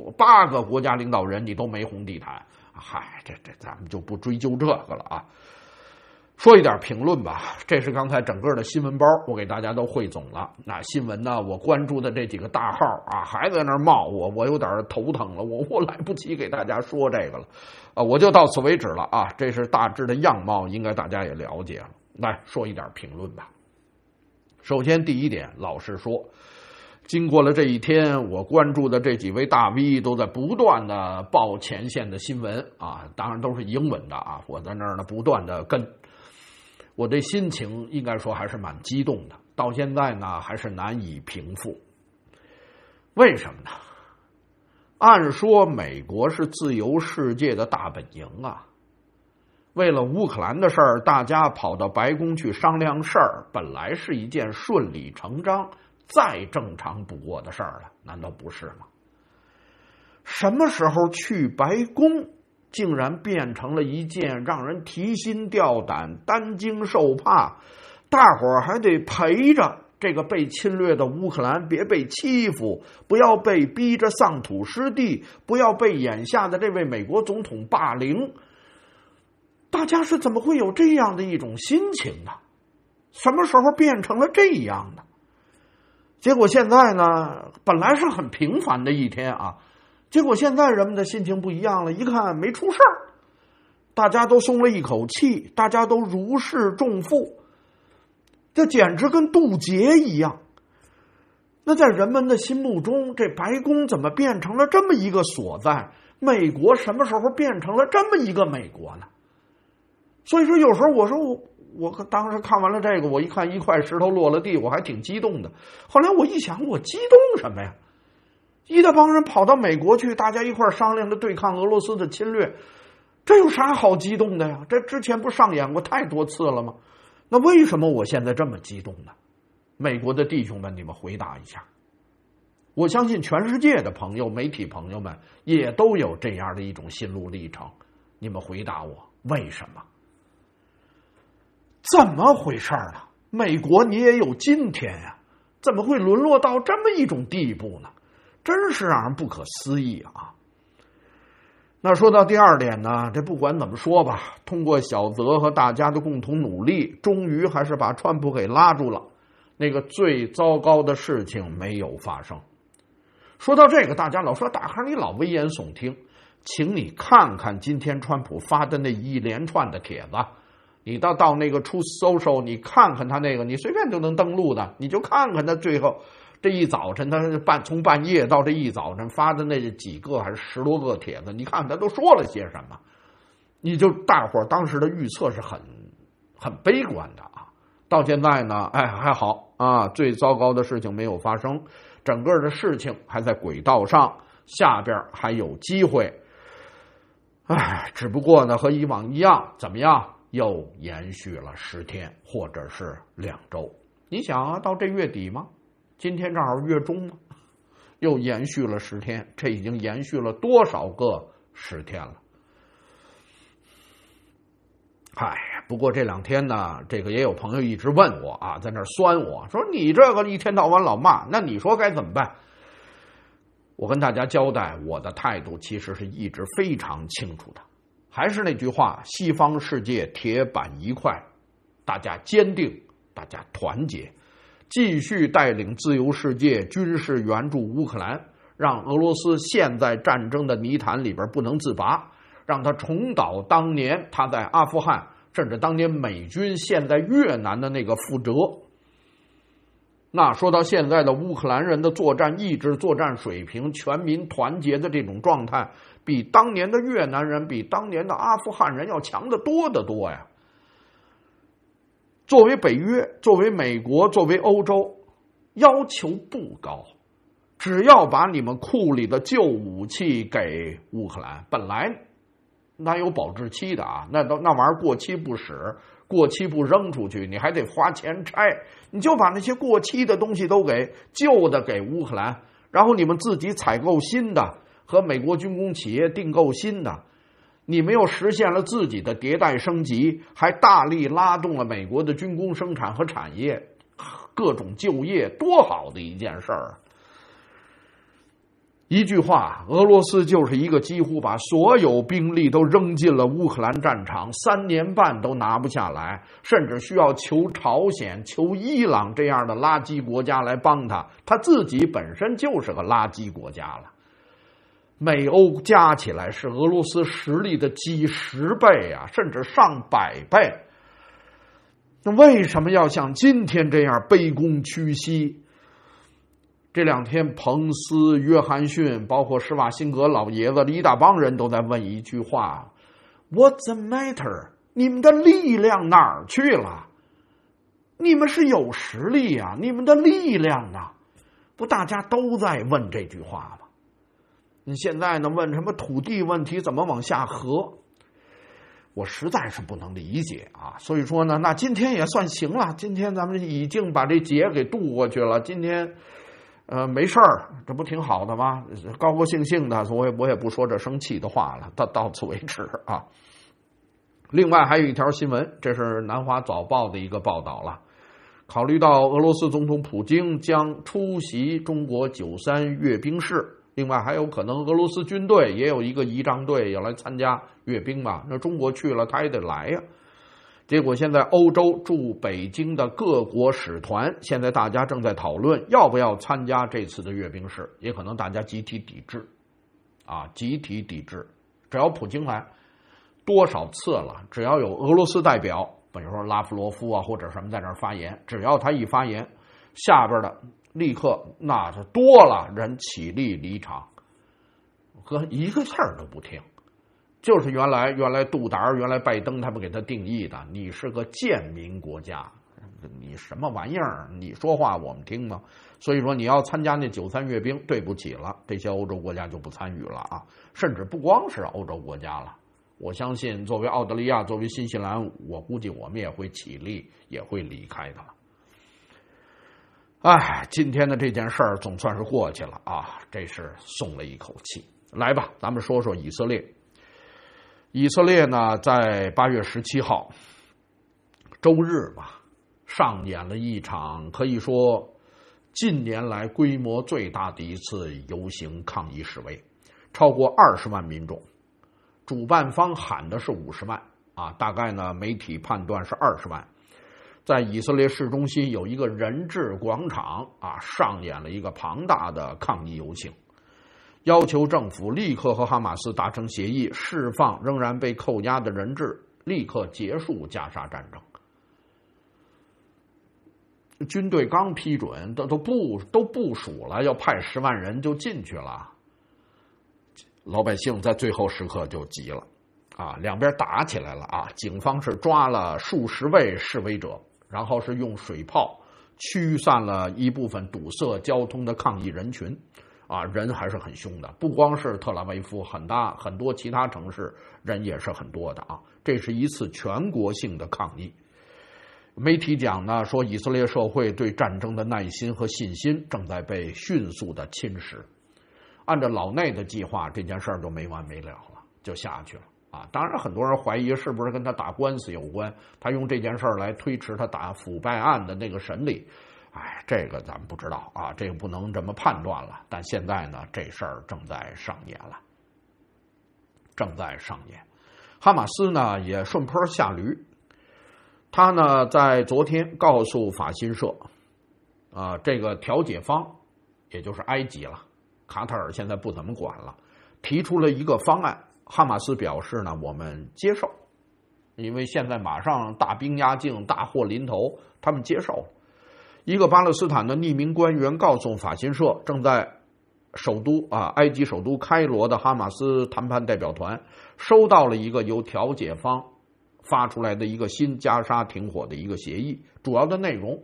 8个国家领导人你都没红地毯，嗨，这咱们就不追究这个了啊。说一点评论吧，这是刚才整个的新闻包，我给大家都汇总了。那新闻呢，我关注的这几个大号啊，还在那儿冒我有点头疼了，我来不及给大家说这个了，我就到此为止了啊。这是大致的样貌，应该大家也了解了。来说一点评论吧。首先第一点，老实说，经过了这一天，我关注的这几位大 V 都在不断的报前线的新闻啊，当然都是英文的啊，我在那儿呢不断的跟。我这心情应该说还是蛮激动的，到现在呢还是难以平复。为什么呢？按说美国是自由世界的大本营啊，为了乌克兰的事儿，大家跑到白宫去商量事儿，本来是一件顺理成章、再正常不过的事儿了，难道不是吗？什么时候去白宫竟然变成了一件让人提心吊胆、担惊受怕，大伙儿还得陪着这个被侵略的乌克兰别被欺负，不要被逼着丧土失地，不要被眼下的这位美国总统霸凌。大家是怎么会有这样的一种心情呢？什么时候变成了这样呢？结果现在呢，本来是很平凡的一天啊，结果现在人们的心情不一样了，一看没出事儿，大家都松了一口气，大家都如释重负，这简直跟渡劫一样。那在人们的心目中，这白宫怎么变成了这么一个所在？美国什么时候变成了这么一个美国呢？所以说有时候我说我当时看完了这个，我一看一块石头落了地，我还挺激动的。后来我一想，我激动什么呀？一大帮人跑到美国去，大家一块商量着对抗俄罗斯的侵略，这有啥好激动的呀？这之前不上演过太多次了吗？那为什么我现在这么激动呢？美国的弟兄们，你们回答一下。我相信全世界的朋友、媒体朋友们也都有这样的一种心路历程，你们回答我，为什么？怎么回事呢？美国你也有今天呀，怎么会沦落到这么一种地步呢？真是让人不可思议啊！那说到第二点呢，这不管怎么说吧，通过小泽和大家的共同努力，终于还是把川普给拉住了，那个最糟糕的事情没有发生。说到这个，大家老说大咖你老危言耸听， 请你看看今天川普发的那一连串的帖子，你到那个出搜，你看看他那个，你随便就能登录的，你就看看他最后这一早晨，他从半夜到这一早晨发的那几个还是10多个帖子，你看看他都说了些什么，你就大伙儿当时的预测是很悲观的啊。到现在呢，还好啊，最糟糕的事情没有发生，整个的事情还在轨道上，下边还有机会。只不过呢，和以往一样，怎么样？又延续了10天，或者是2周。你想啊，到这月底吗？今天正好月中吗？又延续了10天，这已经延续了多少个10天了？不过这2天呢，这个也有朋友一直问我啊，在那酸我说你这个一天到晚老骂，那你说该怎么办？我跟大家交代，我的态度其实是一直非常清楚的，还是那句话，西方世界铁板一块，大家坚定，大家团结，继续带领自由世界军事援助乌克兰，让俄罗斯陷在战争的泥潭里边不能自拔，让他重蹈当年他在阿富汗，甚至当年美军陷在越南的那个覆辙。那说到现在的乌克兰人的作战意志、作战水平，全民团结的这种状态，比当年的越南人、比当年的阿富汗人要强得多得多呀。作为北约、作为美国、作为欧洲，要求不高，只要把你们库里的旧武器给乌克兰，本来那有保质期的啊，那玩意儿过期不使，过期不扔出去，你还得花钱拆，你就把那些过期的东西都给旧的给乌克兰，然后你们自己采购新的，和美国军工企业订购新的，你们又实现了自己的迭代升级，还大力拉动了美国的军工生产和产业，各种就业，多好的一件事儿。一句话，俄罗斯就是一个几乎把所有兵力都扔进了乌克兰战场，3年半都拿不下来，甚至需要求朝鲜、求伊朗这样的垃圾国家来帮他，他自己本身就是个垃圾国家了。美欧加起来是俄罗斯实力的几十倍啊，甚至上百倍。那为什么要像今天这样卑躬屈膝？这2天，彭斯、约翰逊，包括施瓦辛格老爷子，一大帮人都在问一句话 ：What's the matter？ 你们的力量哪儿去了？你们是有实力啊，你们的力量呢？不，大家都在问这句话吗？你现在呢，问什么土地问题怎么往下合？我实在是不能理解啊！所以说呢，那今天也算行了，今天咱们已经把这劫给渡过去了，今天。没事儿，这不挺好的吗？高高兴兴的，所以我也不说这生气的话了，到此为止啊。另外还有一条新闻，这是南华早报的一个报道了。考虑到俄罗斯总统普京将出席中国93阅兵式，另外还有可能俄罗斯军队也有一个仪仗队要来参加阅兵嘛，那中国去了他也得来呀。结果现在欧洲驻北京的各国使团，现在大家正在讨论要不要参加这次的阅兵式，也可能大家集体抵制，集体抵制。只要普京来，多少次了，只要有俄罗斯代表，比如说拉夫罗夫啊或者什么在那儿发言，只要他一发言，下边的立刻那是多了人起立离场，和一个字儿都不听。就是原来杜达原来拜登他们给他定义的，你是个贱民国家，你什么玩意儿？你说话我们听吗？所以说你要参加那93阅兵，对不起了，这些欧洲国家就不参与了啊！甚至不光是欧洲国家了，我相信作为澳大利亚、作为新西兰，我估计我们也会起立，也会离开的了。今天的这件事儿总算是过去了啊，这是松了一口气。来吧，咱们说说以色列。以色列呢，在8月17号周日吧，上演了一场可以说近年来规模最大的一次游行抗议示威，超过20万民众。主办方喊的是50万啊，大概呢媒体判断是20万。在以色列市中心有一个人质广场啊，上演了一个庞大的抗议游行。 要求政府立刻和哈马斯达成协议，释放仍然被扣押的人质，立刻结束加沙战争。军队刚批准，都部署了，要派10万人就进去了。老百姓在最后时刻就急了，两边打起来了啊！警方是抓了数十位示威者，然后是用水炮驱散了一部分堵塞交通的抗议人群，人还是很凶的。不光是特拉维夫，很多其他城市人也是很多的啊。这是一次全国性的抗议。媒体讲呢，说以色列社会对战争的耐心和信心正在被迅速的侵蚀。按照老内的计划，这件事儿就没完没了了，就下去了啊！当然，很多人怀疑是不是跟他打官司有关，他用这件事儿来推迟他打腐败案的那个审理。这个咱们不知道啊，这个不能这么判断了。但现在呢，这事儿正在上演了，正在上演。哈马斯呢也顺坡下驴。他呢，在昨天告诉法新社，这个调解方，也就是埃及了，卡塔尔现在不怎么管了，提出了一个方案。哈马斯表示呢，我们接受，因为现在马上大兵压境，大祸临头，他们接受了。一个巴勒斯坦的匿名官员告诉法新社，正在埃及首都开罗的哈马斯谈判代表团收到了一个由调解方发出来的一个新加沙停火的一个协议，主要的内容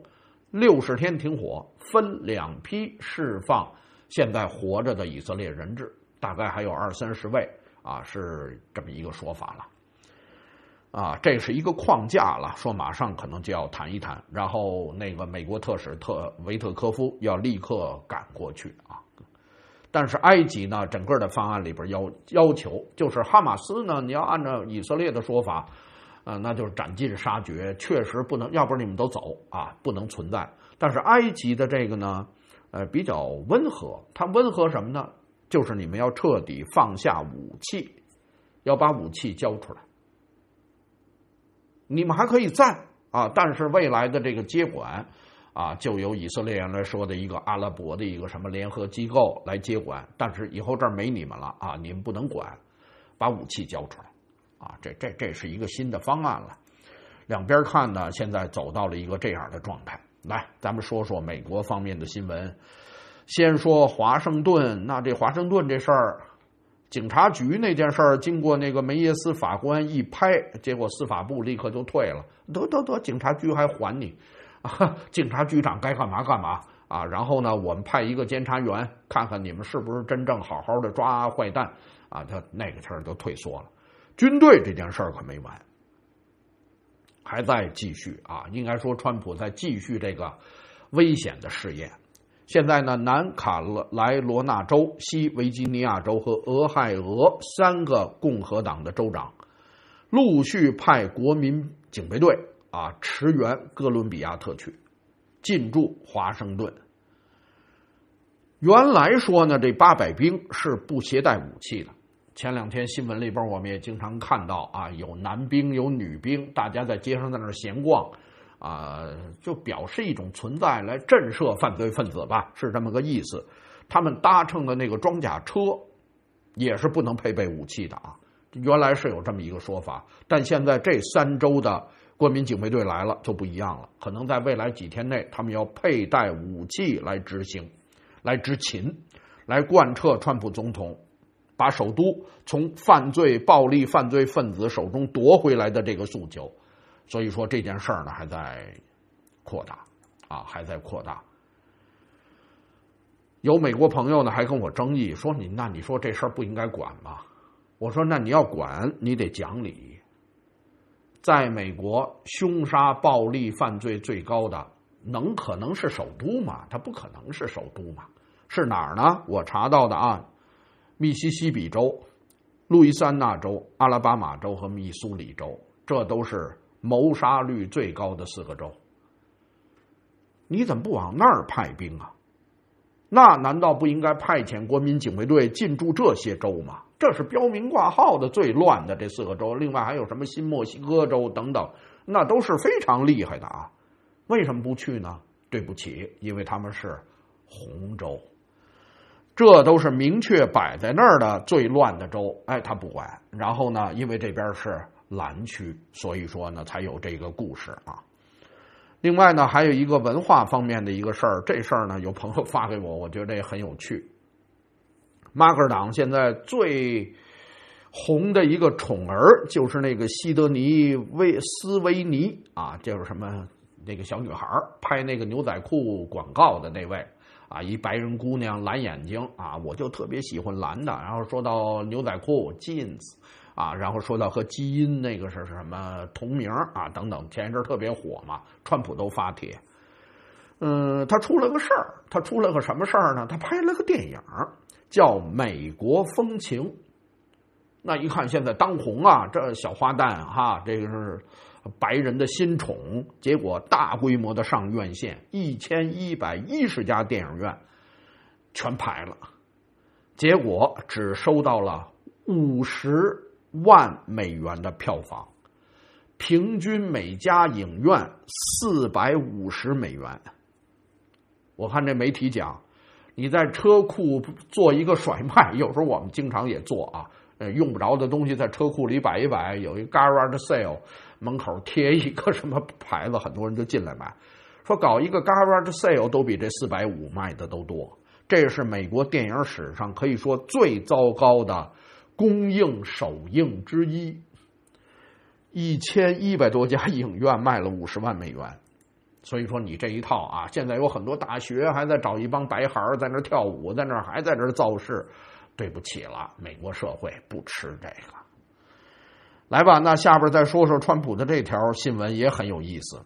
60天停火，分2批释放现在活着的以色列人质，大概还有20-30位是这么一个说法了。这是一个框架了，说马上可能就要谈一谈，然后那个美国特使维特科夫要立刻赶过去啊。但是埃及呢，整个的方案里边要求就是哈马斯呢，你要按照以色列的说法，那就是斩尽杀绝，确实不能，要不然你们都走不能存在。但是埃及的这个呢，比较温和，它温和什么呢？就是你们要彻底放下武器，要把武器交出来。你们还可以在但是未来的这个接管就由以色列人来说的一个阿拉伯的一个什么联合机构来接管，但是以后这儿没你们了你们不能管，把武器交出来这是一个新的方案了。两边看呢，现在走到了一个这样的状态。来，咱们说说美国方面的新闻。先说华盛顿，那这华盛顿这事儿，警察局那件事儿，经过那个梅耶斯法官一拍，结果司法部立刻就退了。得，警察局还还你警察局长该干嘛干嘛然后呢，我们派一个监察员看看你们是不是真正好好的抓坏蛋他那个事儿都退缩了。军队这件事儿可没完，还在继续应该说川普在继续这个危险的试验。现在呢，南卡莱罗纳州、西维吉尼亚州和俄亥俄3个共和党的州长陆续派国民警备队驰援哥伦比亚特区，进驻华盛顿。原来说呢，这800兵是不携带武器的。前2天新闻里边我们也经常看到有男兵有女兵，大家在街上在那儿闲逛就表示一种存在来震慑犯罪分子吧，是这么个意思。他们搭乘的那个装甲车也是不能配备武器的原来是有这么一个说法，但现在这3州的国民警备队来了就不一样了，可能在未来几天内他们要佩戴武器来执勤，来贯彻川普总统把首都从暴力犯罪分子手中夺回来的这个诉求。所以说这件事儿呢还在扩大还在扩大。有美国朋友呢还跟我争议说，你说这事儿不应该管吗？我说那你要管你得讲理。在美国凶杀暴力犯罪最高的可能是首都吗？它不可能是首都嘛。是哪儿呢？我查到的密西西比州、路易斯安那州、阿拉巴马州和密苏里州，这都是谋杀率最高的4个州。你怎么不往那儿派兵那难道不应该派遣国民警卫队进驻这些州吗？这是标明挂号的最乱的这4个州，另外还有什么新墨西哥州等等，那都是非常厉害的为什么不去呢？对不起，因为他们是红州。 这都是明确摆在那儿的最乱的州，哎，他不管。然后呢，因为这边是蓝区，所以说呢才有这个故事啊。另外呢，还有一个文化方面的一个事儿，这事儿呢有朋友发给我，我觉得这很有趣。马克尔党现在最红的一个宠儿就是那个西德尼斯维尼啊，就是什么那个小女孩拍那个牛仔裤广告的那位啊，一白人姑娘，蓝眼睛啊，我就特别喜欢蓝的。然后说到牛仔裤 jeans 啊，然后说到和基因那个是什么同名啊等等，前一阵特别火嘛，川普都发帖。他出了个事儿，他出了个什么事儿呢？他拍了个电影叫《美国风情》。那一看现在当红啊，这小花旦哈，这个是白人的新宠，结果大规模的上院线，1110家电影院全排了，结果只收到了50万美元的票房，平均每家影院450美元。我看这媒体讲，你在车库做一个甩卖，有时候我们经常也做啊，用不着的东西在车库里摆一摆，有一 garage sale， 门口贴一个什么牌子，很多人就进来买。说搞一个 garage sale 都比这450卖的都多，这是美国电影史上可以说最糟糕的公映首映之一。1100多家影院卖了50万美元。所以说你这一套啊，现在有很多大学还在找一帮白孩在那跳舞，在那还在这造势，对不起了，美国社会不吃这个。来吧，那下边再说说川普的这条新闻也很有意思。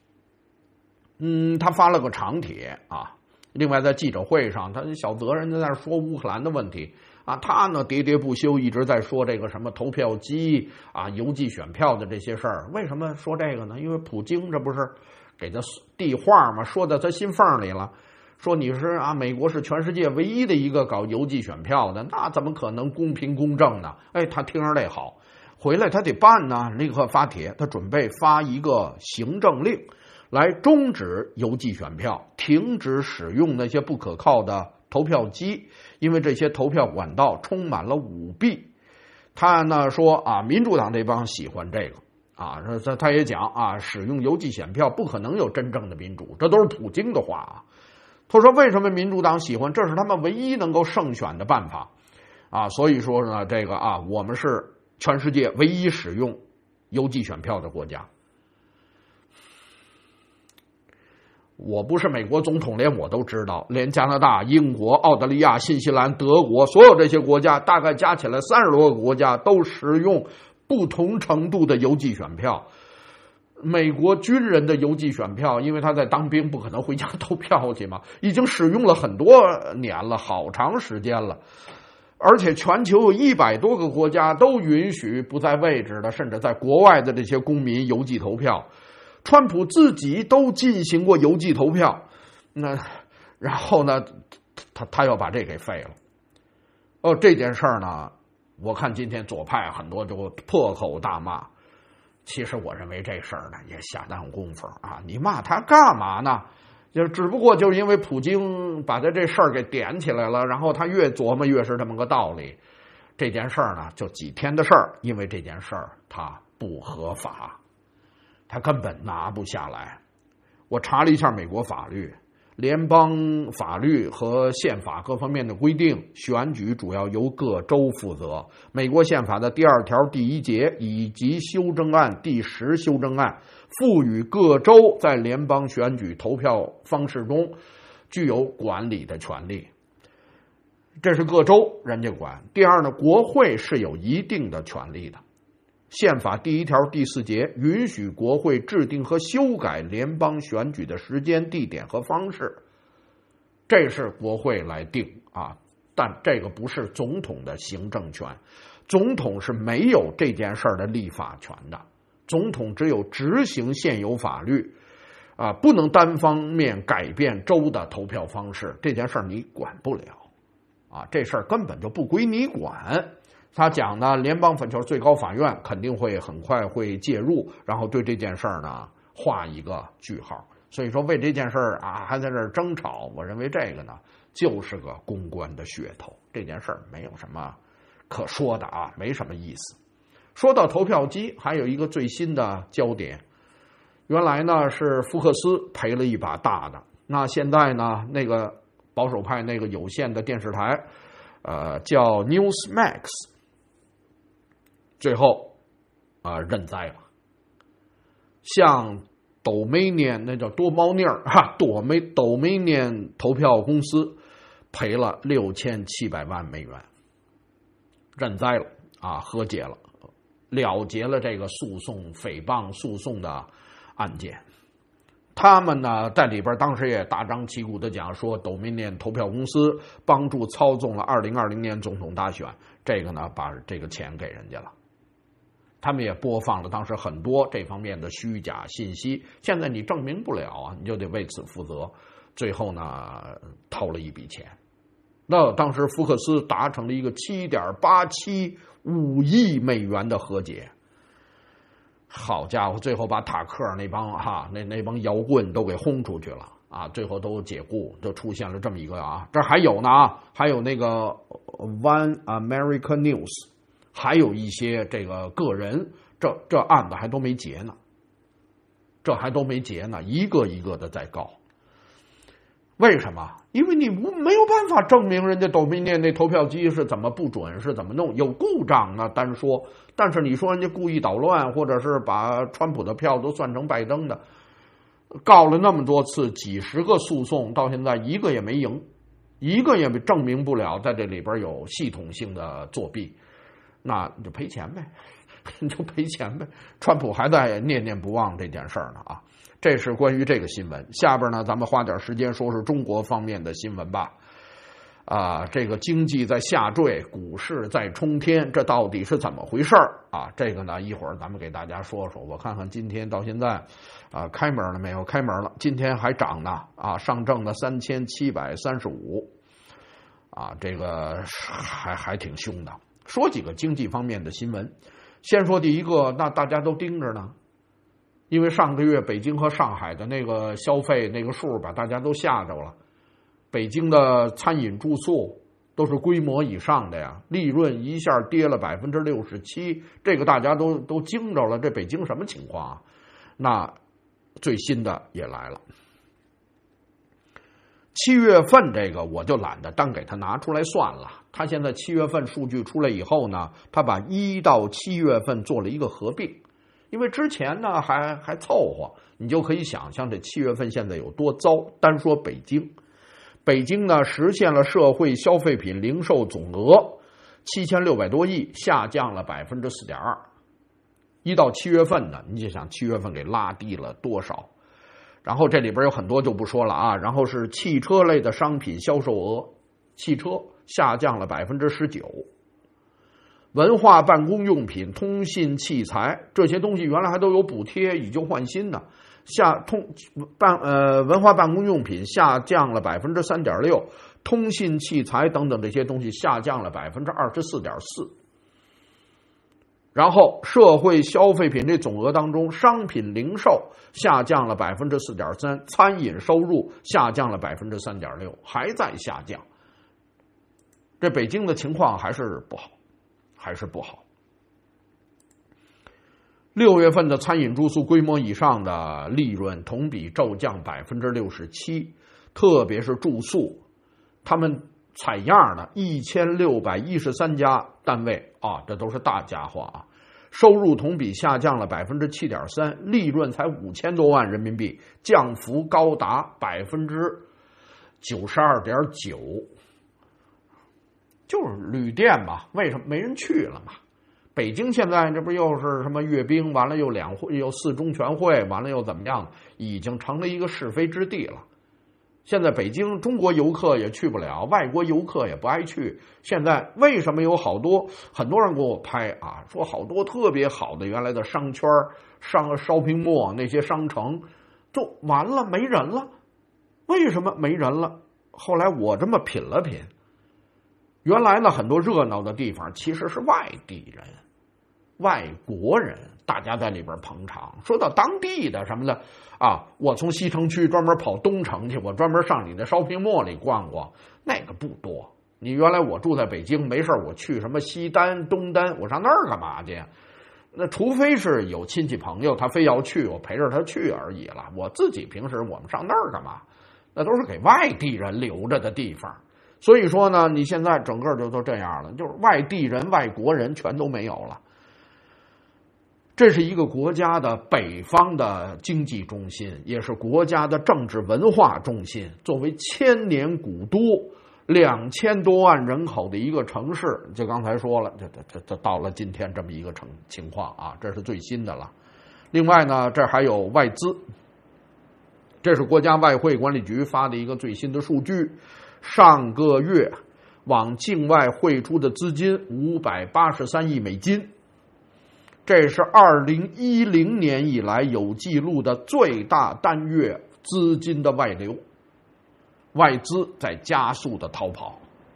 他发了个长帖啊，另外在记者会上，他小泽人在那说乌克兰的问题啊，他呢喋喋不休，一直在说这个什么投票机啊、邮寄选票的这些事儿。为什么说这个呢？因为普京这不是给他递话嘛，说到他心缝里了，说你是啊，美国是全世界唯一的一个搞邮寄选票的，那怎么可能公平公正呢？哎，他听着这好，回来他得办呢，立刻发帖，他准备发一个行政令来终止邮寄选票，停止使用那些不可靠的投票机，因为这些投票管道充满了舞弊。他呢说啊，民主党这帮喜欢这个啊，他也讲啊，使用邮寄选票不可能有真正的民主，这都是普京的话啊。他说为什么民主党喜欢？这是他们唯一能够胜选的办法啊。所以说呢，这个啊，我们是全世界唯一使用邮寄选票的国家。我不是美国总统，连我都知道，连加拿大、英国、澳大利亚、新西兰、德国，所有这些国家大概加起来30多个国家都使用不同程度的邮寄选票。美国军人的邮寄选票，因为他在当兵，不可能回家投票去嘛，已经使用了很多年了，好长时间了。而且全球有100多个国家都允许不在位置的，甚至在国外的这些公民邮寄投票。川普自己都进行过邮寄投票，那然后呢，他要把这给废了。这件事儿呢，我看今天左派很多就破口大骂。其实我认为这事儿呢也下当功夫啊！你骂他干嘛呢？就只不过就是因为普京把他这事儿给点起来了，然后他越琢磨越是这么个道理。这件事儿呢就几天的事儿，因为这件事儿它不合法，他根本拿不下来。我查了一下美国法律，联邦法律和宪法各方面的规定，选举主要由各州负责。美国宪法的第2条第1节以及修正案第10修正案赋予各州在联邦选举投票方式中具有管理的权利，这是各州人家管。第二呢，国会是有一定的权利的。宪法第1条第4节允许国会制定和修改联邦选举的时间、地点和方式，这是国会来定啊，但这个不是总统的行政权，总统是没有这件事儿的立法权的，总统只有执行现有法律啊，不能单方面改变州的投票方式，这件事儿你管不了啊，这事儿根本就不归你管。他讲呢，联邦就是最高法院肯定会很快会介入，然后对这件事儿呢画一个句号。 所以说为这件事儿啊还在这儿争吵，我认为这个呢就是个公关的噱头，这件事儿没有什么可说的啊，没什么意思。说到投票机，还有一个最新的焦点，原来呢是福克斯赔了一把大的，那现在呢那个保守派那个有线的电视台叫 Newsmax， 最后认栽了，向Dominion 那叫多猫腻儿哈，Dominion 投票公司赔了6700万美元，认栽了啊，和解了，了结了这个诽谤诉讼的案件。他们呢在里边当时也大张旗鼓的讲说，Dominion 投票公司帮助操纵了2020年总统大选，这个呢把这个钱给人家了。他们也播放了当时很多这方面的虚假信息，现在你证明不了啊，你就得为此负责。最后呢偷了一笔钱，那当时福克斯达成了一个7.875亿美元的和解。好家伙，最后把塔克那帮那帮摇棍都给轰出去了啊！最后都解雇，就出现了这么一个啊，这还有呢啊，还有那个 One America News， 还有一些这个个人，这案子还都没结呢，一个一个的在告。为什么？因为你没有办法证明人家Dominion那投票机是怎么不准，是怎么弄，有故障呢单说，但是你说人家故意捣乱，或者是把川普的票都算成拜登的，告了那么多次，几十个诉讼，到现在一个也没赢，一个也证明不了在这里边有系统性的作弊，那你就赔钱呗，川普还在念念不忘这件事儿呢啊。这是关于这个新闻。下边呢咱们花点时间说说中国方面的新闻吧。这个经济在下坠，股市在冲天，这到底是怎么回事啊？这个呢一会儿咱们给大家说说。我看看今天到现在开门了没有？开门了，今天还涨呢啊，上证的3735啊，这个还挺凶的。说几个经济方面的新闻，先说第一个，那大家都盯着呢。因为上个月北京和上海的那个消费那个数把大家都吓着了，北京的餐饮住宿都是规模以上的呀，利润一下跌了67%，这个大家都惊着了，这北京什么情况啊？那最新的也来了，7月份这个我就懒得单给他拿出来算了，他现在7月份数据出来以后呢，他把1到7月份做了一个合并。因为之前呢还凑合，你就可以想象这7月份现在有多糟。单说北京呢实现了社会消费品零售总额7600多亿，下降了 4.2%。1到7月份呢，你就想7月份给拉低了多少？然后这里边有很多就不说了啊。然后是汽车类的商品销售额，汽车下降了 19%。文化办公用品、通信器材这些东西原来还都有补贴，以旧换新的，文化办公用品下降了 3.6%， 通信器材等等这些东西下降了 24.4%。然后社会消费品这总额当中，商品零售下降了 4.3%， 餐饮收入下降了 3.6%， 还在下降。这北京的情况还是不好。6月份的餐饮住宿规模以上的利润同比骤降 67%， 特别是住宿，他们采样的1613家单位啊，这都是大家伙啊，收入同比下降了 7.3%， 利润才5000多万人民币，降幅高达 92.9%。就是旅店嘛，为什么没人去了嘛？北京现在这不又是什么阅兵，完了又4中全会，完了又怎么样，已经成了一个是非之地了。现在北京中国游客也去不了，外国游客也不爱去。现在为什么有很多人给我拍啊，说好多特别好的原来的商圈、shopping mall那些商城就完了，没人了。为什么没人了？后来我这么品了品，原来呢很多热闹的地方其实是外地人， 外国人，大家在里边捧场。说到当地的什么的啊，我从西城区专门跑东城去，我专门上你的shopping mall里逛逛，那个不多。你原来我住在北京，没事我去什么西单、东单，我上那儿干嘛去？那除非是有亲戚朋友他非要去，我陪着他去而已了。我自己平时我们上那儿干嘛？那都是给外地人留着的地方。所以说呢，你现在整个就都这样了，就是外地人、外国人全都没有了。这是一个国家的北方的经济中心，也是国家的政治文化中心。作为千年古都，2000多万人口的一个城市，就刚才说了，这到了今天这么一个情况啊，这是最新的了。另外呢，这还有外资，这是国家外汇管理局发的一个最新的数据，上个月往境外汇出的资金583亿美金。这是2010年以来有记录的最大单月资金的外流，外资在加速的逃跑，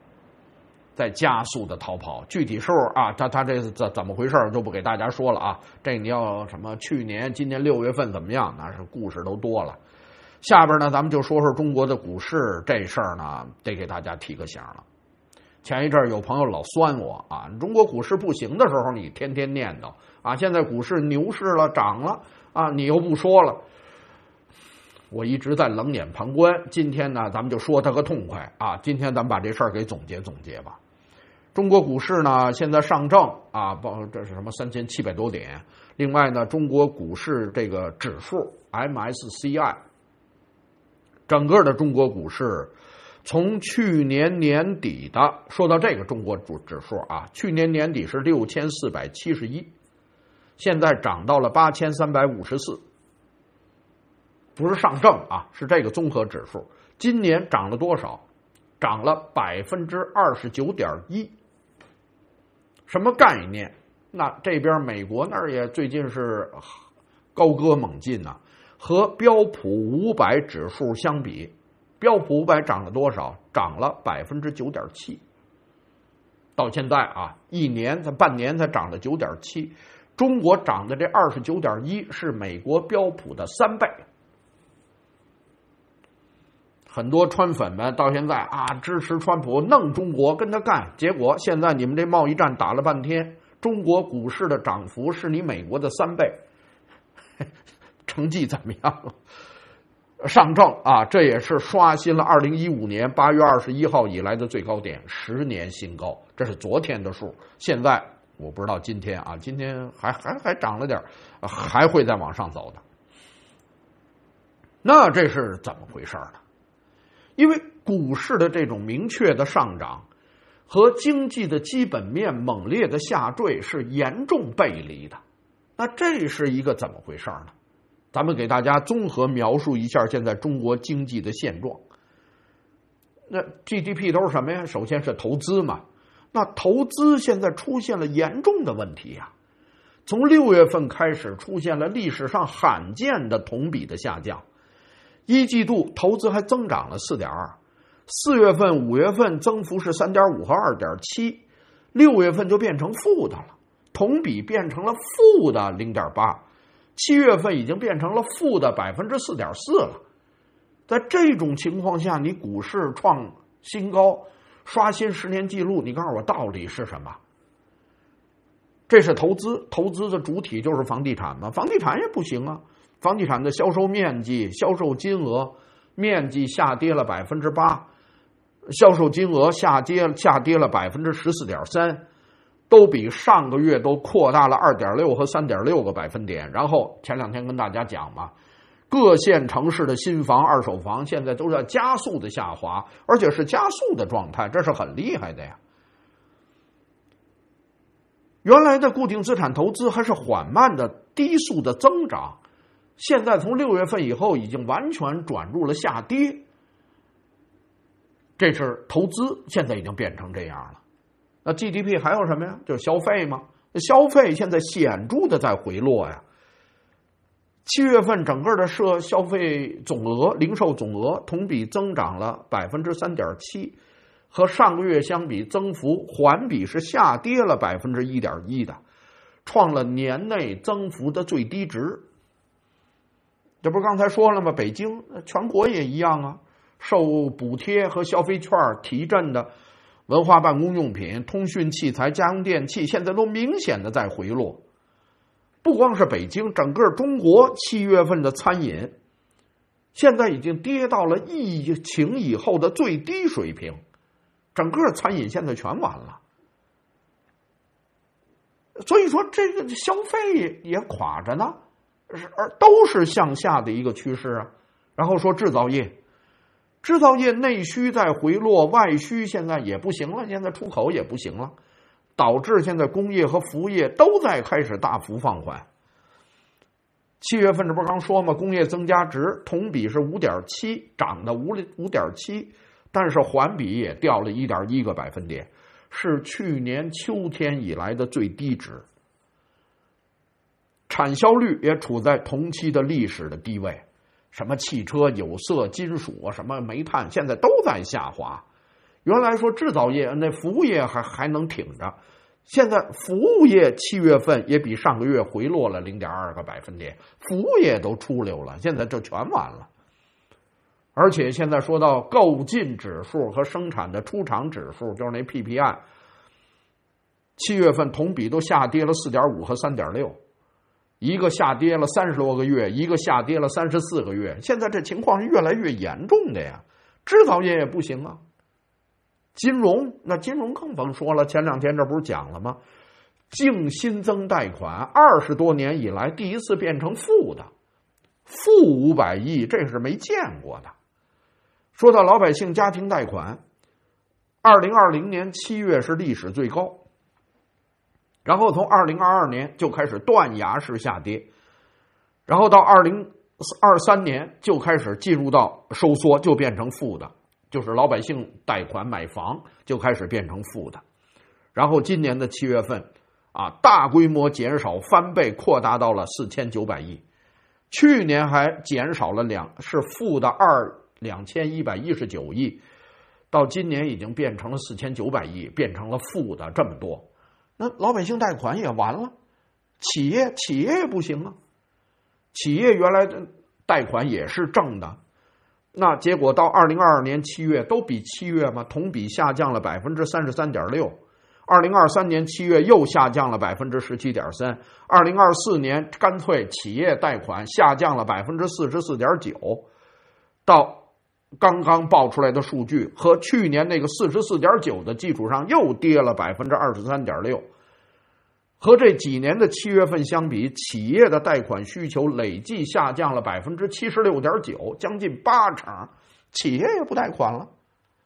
具体数啊，他这是怎么回事就不给大家说了啊。这你要什么去年、今年6月份怎么样，那是故事都多了。下边呢，咱们就说说中国的股市这事儿呢，得给大家提个醒了。前一阵有朋友老酸我啊，中国股市不行的时候，你天天念叨啊，现在股市牛市了，涨了啊，你又不说了。我一直在冷眼旁观，今天呢，咱们就说它个痛快啊！今天咱们把这事儿给总结总结吧。中国股市呢，现在上证啊，这是什么3700多点。另外呢，中国股市这个指数 MSCI， 整个的中国股市从去年年底的，说到这个中国指数啊，去年年底是6471，现在涨到了8354。不是上证啊，是这个综合指数。今年涨了多少？涨了29.1%。什么概念？那这边美国那儿也最近是高歌猛进呐、和标普500指数相比，标普500涨了多少？涨了9.7%。到现在啊，半年才涨了9.7%。中国涨的这29.1%是美国标普的3倍。很多川粉们到现在啊支持川普弄中国跟他干，结果现在你们这贸易战打了半天，中国股市的涨幅是你美国的3倍，成绩怎么样？上证啊，这也是刷新了2015年8月21号以来的最高点，10年新高，这是昨天的数。现在我不知道今天啊，今天还涨了点，还会再往上走的。那这是怎么回事呢？因为股市的这种明确的上涨和经济的基本面猛烈的下坠是严重背离的。那这是一个怎么回事呢？咱们给大家综合描述一下现在中国经济的现状。那 GDP 都是什么呀？首先是投资嘛。那投资现在出现了严重的问题呀。从6月份开始出现了历史上罕见的同比的下降。一季度投资还增长了 4.2%，4月份、5月份增幅是 3.5 和 2.7%，6月份就变成负的了，同比变成了负的 0.8%，7月份已经变成了负的 4.4% 了。在这种情况下，你股市创新高，刷新10年纪录，你告诉我道理是什么？这是投资，投资的主体就是房地产嘛，房地产也不行啊。房地产的销售面积、销售金额面积下跌了 8%， 销售金额下跌了 14.3%， 都比上个月都扩大了 2.6 和 3.6 个百分点。然后前两天跟大家讲嘛，各县城市的新房、二手房现在都在加速的下滑，而且是加速的状态，这是很厉害的呀。原来的固定资产投资还是缓慢的低速的增长，现在从6月份以后已经完全转入了下跌，这是投资现在已经变成这样了。那 GDP 还有什么呀？就是消费嘛，消费现在显著的在回落呀。7月份整个的消费总额、零售总额同比增长了 3.7%， 和上个月相比增幅环比是下跌了 1.1% 的。 创了年内增幅的最低值。这不是刚才说了吗？北京全国也一样啊，受补贴和消费券提振的文化办公用品、通讯器材、家用电器，现在都明显的在回落。不光是北京，整个中国7月份的餐饮现在已经跌到了疫情以后的最低水平，整个餐饮现在全完了。所以说这个消费也垮着呢，都是向下的一个趋势啊。然后说制造业内需在回落，外需现在也不行了，现在出口也不行了，导致现在工业和服务业都在开始大幅放缓。7月份这不是刚说吗？工业增加值同比是 5.7， 涨的 5.7， 但是环比也掉了 1.1 个百分点，是去年秋天以来的最低值。产销率也处在同期的历史的低位，什么汽车、有色、金属啊，什么煤炭，现在都在下滑。原来说制造业那服务业还能挺着，现在服务业7月份也比上个月回落了 0.2 个百分点，服务业都出溜了，现在这全完了。而且现在说到购进指数和生产的出厂指数，就是那 PPI， 7月份同比都下跌了 4.5 和 3.6， 一个下跌了30多个月，一个下跌了34个月，现在这情况是越来越严重的呀。制造业也不行啊，金融更甭说了，前两天这不是讲了吗？净新增贷款20多年以来第一次变成负的，负500亿，这是没见过的。说到老百姓家庭贷款，2020年7月是历史最高，然后从2022年就开始断崖式下跌，然后到2023年就开始进入到收缩，就变成负的，就是老百姓贷款买房就开始变成负的。然后今年的7月份大规模减少翻倍，扩大到了4900亿，去年还减少了是负的2119亿，到今年已经变成了4900亿，变成了负的这么多。那老百姓贷款也完了，企业也不行啊，企业原来的贷款也是正的，那结果到2022年7月都比7月嘛，同比下降了 33.6%， 2023年7月又下降了 17.3%， 2024年干脆企业贷款下降了 44.9%， 到刚刚报出来的数据和去年那个 44.9 的基础上又跌了 23.6%， 和这几年的7月份相比，企业的贷款需求累计下降了 76.9%， 将近80%，企业也不贷款了。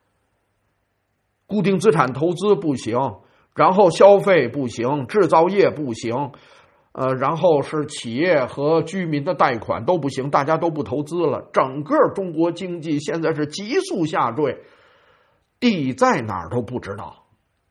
固定资产投资不行，然后消费不行，制造业不行，然后是企业和居民的贷款都不行，大家都不投资了，整个中国经济现在是急速下坠，底在哪儿都不知道，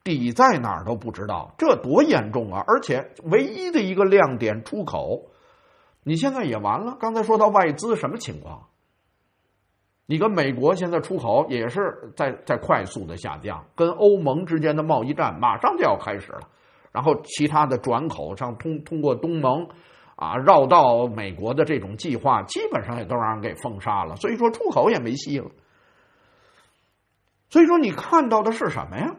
这多严重啊！而且唯一的一个亮点出口，你现在也完了。刚才说到外资什么情况？你跟美国现在出口也是在快速的下降，跟欧盟之间的贸易战马上就要开始了。然后其他的转口上通过东盟绕到美国的这种计划，基本上也都让人给封杀了，所以说出口也没戏了。所以说你看到的是什么呀？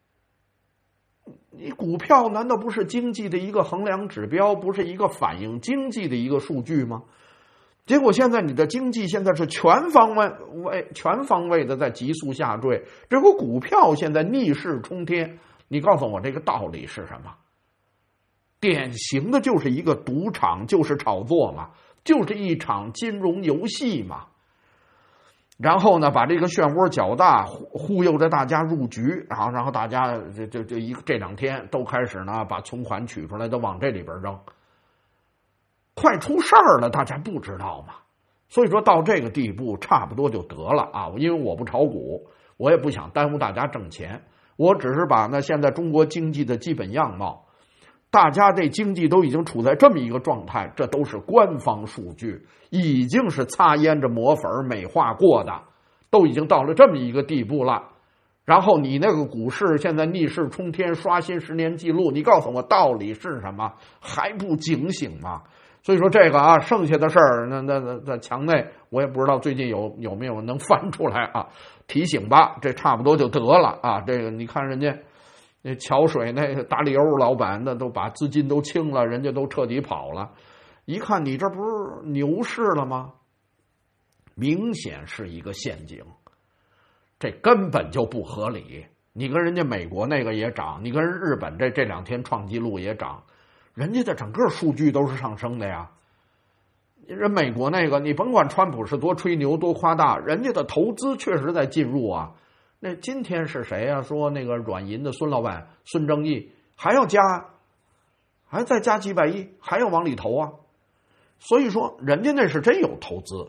你股票难道不是经济的一个衡量指标，不是一个反映经济的一个数据吗？结果现在你的经济现在是全方位的在急速下坠，这个股票现在逆势冲天，你告诉我这个道理是什么？典型的就是一个赌场，就是炒作嘛，就是一场金融游戏嘛。然后呢，把这个漩涡搅大，忽悠着大家入局，然后大家这两天都开始呢把存款取出来都往这里边扔，快出事儿了，大家不知道吗？所以说到这个地步差不多就得了因为我不炒股，我也不想耽误大家挣钱，我只是把现在中国经济的基本样貌，大家这经济都已经处在这么一个状态，这都是官方数据，已经是擦胭脂抹粉美化过的，都已经到了这么一个地步了。 然后你那个股市现在逆势冲天，刷新10年记录，你告诉我道理是什么？还不警醒吗？所以说这个啊，剩下的事儿，那墙内我也不知道最近有没有能翻出来啊，提醒吧，这差不多就得了啊。这个你看人家那桥水那达里欧老板，那都把资金都清了，人家都彻底跑了。一看你这不是牛市了吗？明显是一个陷阱，这根本就不合理。你跟人家美国那个也涨，你跟日本这2天创纪录也涨。人家的整个数据都是上升的呀，人美国那个你甭管川普是多吹牛多夸大，人家的投资确实在进入啊。那今天是谁啊？说那个软银的孙老板孙正义还要加，还再加几百亿，还要往里投啊。所以说人家那是真有投资，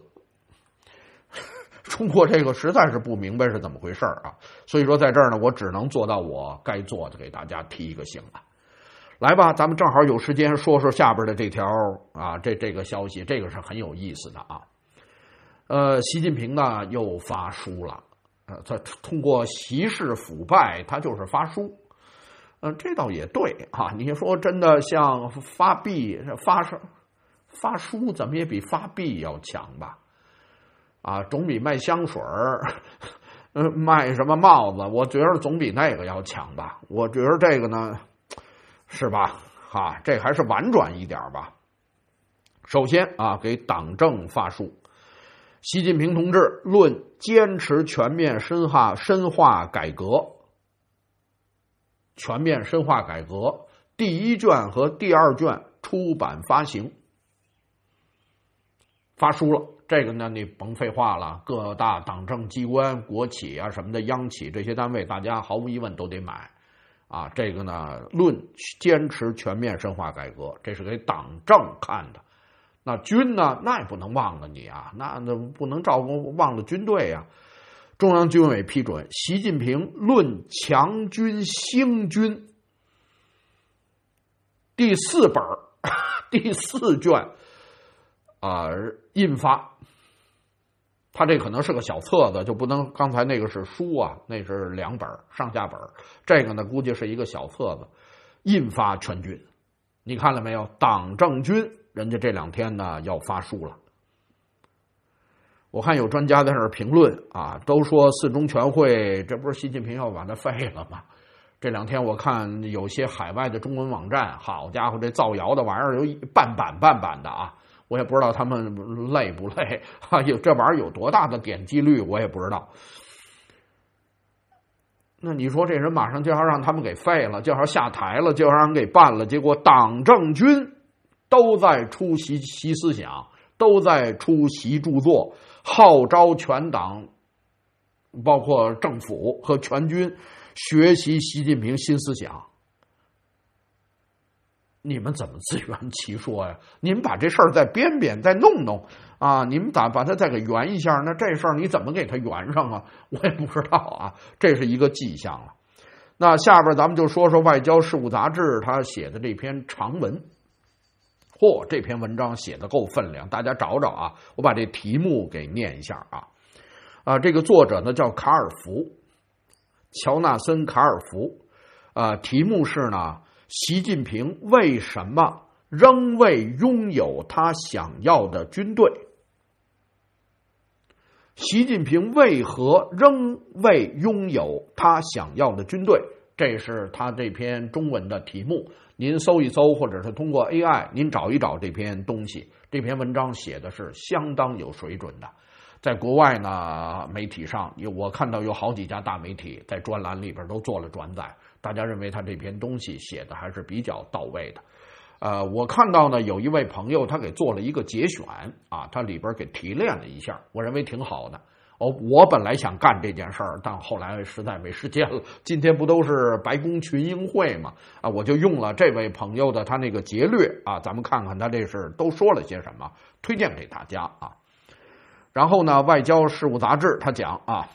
中国这个实在是不明白是怎么回事啊。所以说在这儿呢，我只能做到我该做的，给大家提一个醒了。来吧，咱们正好有时间说说下边的这条啊，这个消息，这个是很有意思的啊。习近平呢又发书了，他通过习氏腐败，他就是发书，这倒也对啊。你说真的，像发书，怎么也比发币要强吧？啊，总比卖香水卖什么帽子，我觉得总比那个要强吧。我觉得这个呢。是吧？啊，这还是婉转一点吧。首先啊，给党政发书，习近平同志论坚持全面深化改革，全面深化改革第1卷和第2卷出版发行，发书了。这个呢，你甭废话了，各大党政机关、国企啊什么的，央企这些单位，大家毫无疑问都得买。啊，这个呢，论坚持全面深化改革，这是给党政看的。那军呢，那也不能忘了你啊，那不能忘了军队啊。中央军委批准习近平论强军兴军第4本第4卷印发。他这可能是个小册子，就不能刚才那个是书啊，那是2本上下本，这个呢估计是一个小册子，印发全军。你看了没有？党政军人家这2天呢要发书了。我看有专家在那儿评论啊，都说4中全会这不是习近平要把它废了吗？这2天我看有些海外的中文网站，好家伙，这造谣的玩意儿有半版的啊。我也不知道他们累不累啊？这玩意儿有多大的点击率，我也不知道。那你说这人马上就要让他们给废了，就要下台了，就要让人给办了，结果党政军都在出习思想，都在出习著作，号召全党，包括政府和全军学习习近平新思想。你们怎么自圆其说呀？你们把这事儿再编编，再弄弄啊！你们把它再给圆一下，那这事儿你怎么给它圆上啊？我也不知道啊，这是一个迹象了。那下边咱们就说说《外交事务》杂志他写的这篇长文。嚯，这篇文章写的够分量，大家找找啊！我把这题目给念一下啊。这个作者呢叫卡尔福，乔纳森·卡尔福。题目是呢。习近平为什么仍未拥有他想要的军队？习近平为何仍未拥有他想要的军队？这是他这篇中文的题目。您搜一搜，或者是通过 AI 您找一找这篇东西。这篇文章写的是相当有水准的。在国外呢，媒体上我看到有好几家大媒体在专栏里边都做了转载，大家认为他这篇东西写的还是比较到位的。我看到呢有一位朋友他给做了一个节选啊，他里边给提炼了一下，我认为挺好的。我本来想干这件事儿，但后来实在没时间了。今天不都是白宫群英会吗？啊，我就用了这位朋友的他那个节略啊，咱们看看他这是都说了些什么，推荐给大家啊。然后呢，《外交事务》杂志他讲啊，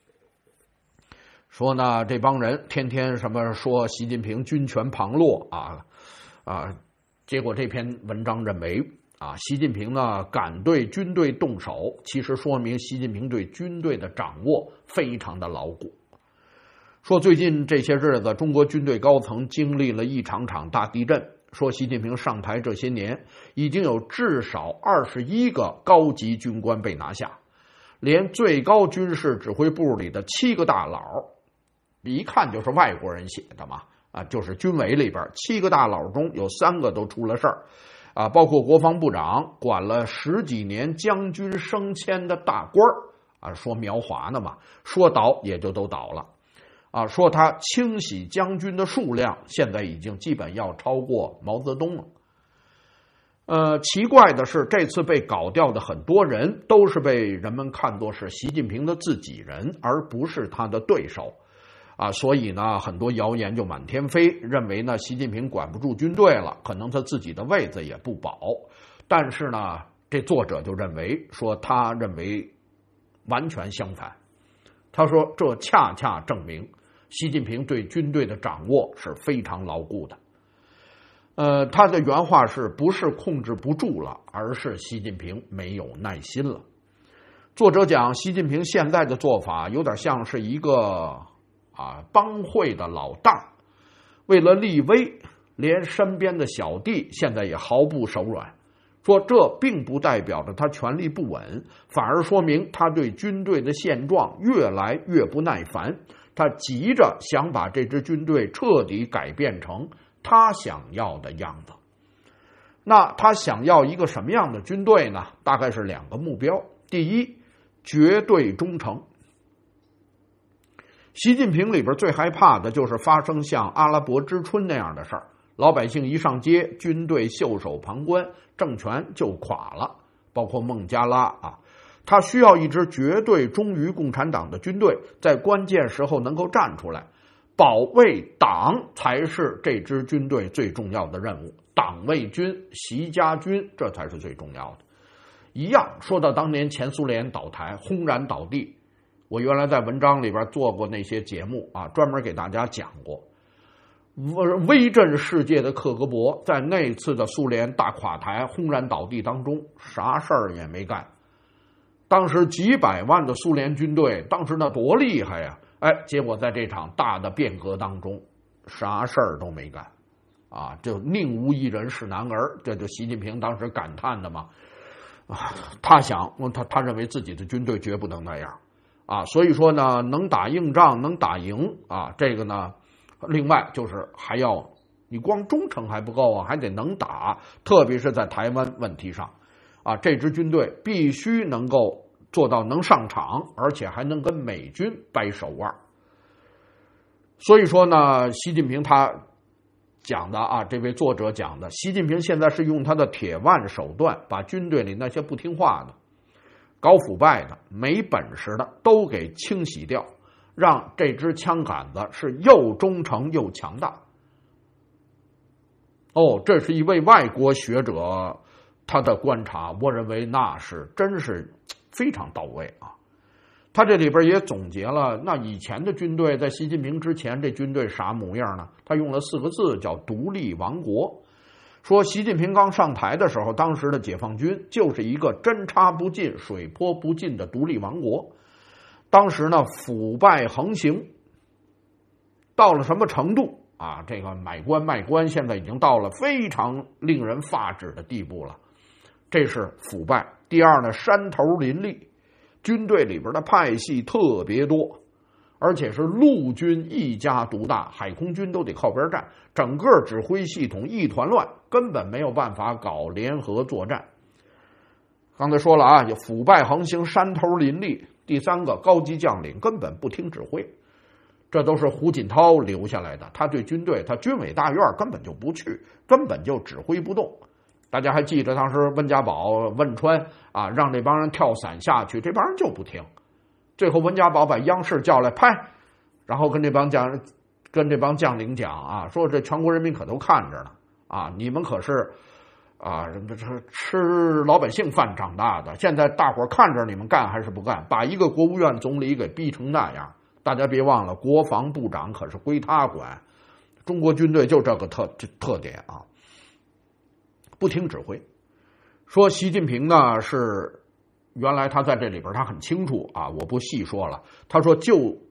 说呢这帮人天天什么说习近平军权旁落结果这篇文章认为习近平呢敢对军队动手，其实说明习近平对军队的掌握非常的牢固。 说最近这些日子，中国军队高层经历了一场场大地震。说习近平上台这些年，已经有至少21个高级军官被拿下，连最高军事指挥部里的7个大佬，一看就是外国人写的嘛，就是军委里边7个大佬中有3个都出了事儿，包括国防部长管了10几年将军升迁的大官说苗华呢嘛，说倒也就都倒了。说他清洗将军的数量现在已经基本要超过毛泽东了。奇怪的是，这次被搞掉的很多人都是被人们看作是习近平的自己人，而不是他的对手。所以呢，很多谣言就满天飞，认为呢，习近平管不住军队了，可能他自己的位子也不保。但是呢，这作者就认为他认为完全相反。他说，这恰恰证明习近平对军队的掌握是非常牢固的。他的原话是不是控制不住了，而是习近平没有耐心了。作者讲，习近平现在的做法有点像是一个帮会的老大，为了立威，连身边的小弟现在也毫不手软。说这并不代表着他权力不稳，反而说明他对军队的现状越来越不耐烦。他急着想把这支军队彻底改变成他想要的样子。那他想要一个什么样的军队呢？大概是2个目标。第一，绝对忠诚。习近平里边最害怕的就是发生像阿拉伯之春那样的事儿，老百姓一上街，军队袖手旁观，政权就垮了。包括孟加拉他需要一支绝对忠于共产党的军队，在关键时候能够站出来，保卫党才是这支军队最重要的任务。党卫军、习家军，这才是最重要的。一样，说到当年前苏联倒台，轰然倒地，我原来在文章里边做过那些节目专门给大家讲过。威震世界的克格勃在那次的苏联大垮台、轰然倒地当中，啥事儿也没干。当时几百万的苏联军队，当时那多厉害呀！结果在这场大的变革当中，啥事儿都没干，就宁无一人是男儿，这就习近平当时感叹的嘛。他认为自己的军队绝不能那样所以说呢，能打硬仗，能打赢这个呢，另外就是还要你光忠诚还不够还得能打，特别是在台湾问题上这支军队必须能够做到能上场，而且还能跟美军掰手腕。所以说呢，习近平他讲的这位作者讲的，习近平现在是用他的铁腕手段，把军队里那些不听话的、搞腐败的、没本事的都给清洗掉，让这支枪杆子是又忠诚又强大。这是一位外国学者他的观察，我认为那是真是非常到位他这里边也总结了，那以前的军队在习近平之前，这军队啥模样呢？他用了4个字叫独立王国。说习近平刚上台的时候，当时的解放军就是一个针插不进、水泼不进的独立王国。当时呢，腐败横行，到了什么程度这个买官卖官现在已经到了非常令人发指的地步了。这是腐败。第二呢，山头林立，军队里边的派系特别多，而且是陆军一家独大，海空军都得靠边站，整个指挥系统一团乱，根本没有办法搞联合作战。刚才说了有腐败横行，山头林立。第3个，高级将领根本不听指挥，这都是胡锦涛留下来的。他对军队，他军委大院根本就不去，根本就指挥不动。大家还记得当时温家宝、汶川让这帮人跳伞下去，这帮人就不听。最后温家宝把央视叫来拍，然后跟这帮将领讲说这全国人民可都看着呢你们可是吃老百姓饭长大的，现在大伙看着你们干还是不干，把一个国务院总理给逼成那样。大家别忘了，国防部长可是归他管。中国军队就这个特点不听指挥。说习近平呢是原来他在这里边他很清楚我不细说了。他说就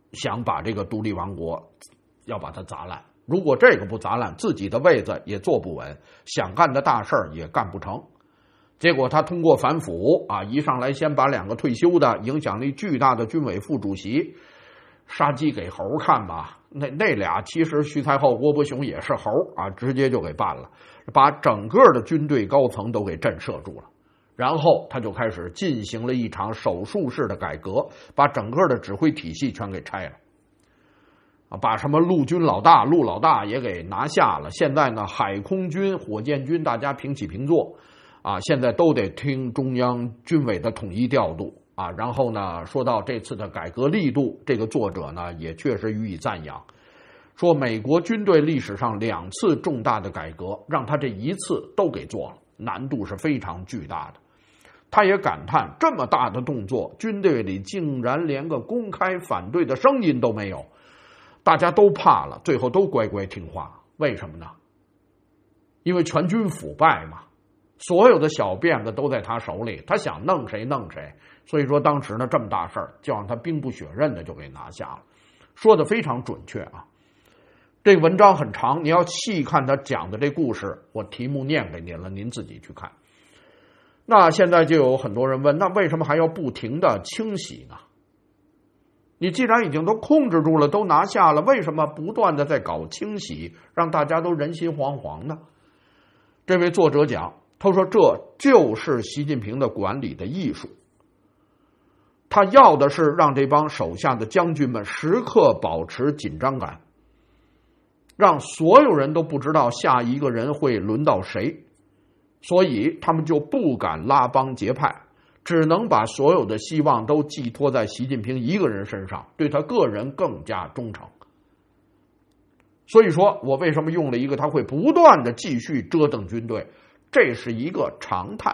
想把这个独立王国要把它砸烂。如果这个不砸烂，自己的位子也坐不稳，想干的大事也干不成。结果他通过反腐啊，一上来先把2个退休的、影响力巨大的军委副主席杀鸡给猴看吧。那俩其实徐才厚、郭伯雄也是猴啊，直接就给办了，把整个的军队高层都给震慑住了。然后他就开始进行了一场手术式的改革，把整个的指挥体系全给拆了。把什么陆军老大、陆老大也给拿下了。现在呢，海空军、火箭军大家平起平坐啊，现在都得听中央军委的统一调度啊。然后呢，说到这次的改革力度，这个作者呢也确实予以赞扬，说美国军队历史上2次重大的改革，让他这一次都给做了，难度是非常巨大的。他也感叹，这么大的动作，军队里竟然连个公开反对的声音都没有。大家都怕了，最后都乖乖听话。为什么呢？因为全军腐败嘛，所有的小辫子都在他手里，他想弄谁弄谁。所以说当时呢，这么大事儿就让他兵不血刃的就给拿下了，说的非常准确啊。这个文章很长，你要细看他讲的这故事，我题目念给您了，您自己去看。那现在就有很多人问，那为什么还要不停的清洗呢？你既然已经都控制住了，都拿下了，为什么不断的在搞清洗，让大家都人心惶惶呢？这位作者讲，他说这就是习近平的管理的艺术。他要的是让这帮手下的将军们时刻保持紧张感，让所有人都不知道下一个人会轮到谁，所以他们就不敢拉帮结派，只能把所有的希望都寄托在习近平一个人身上，对他个人更加忠诚。所以说我为什么用了一个他会不断的继续折腾军队，这是一个常态。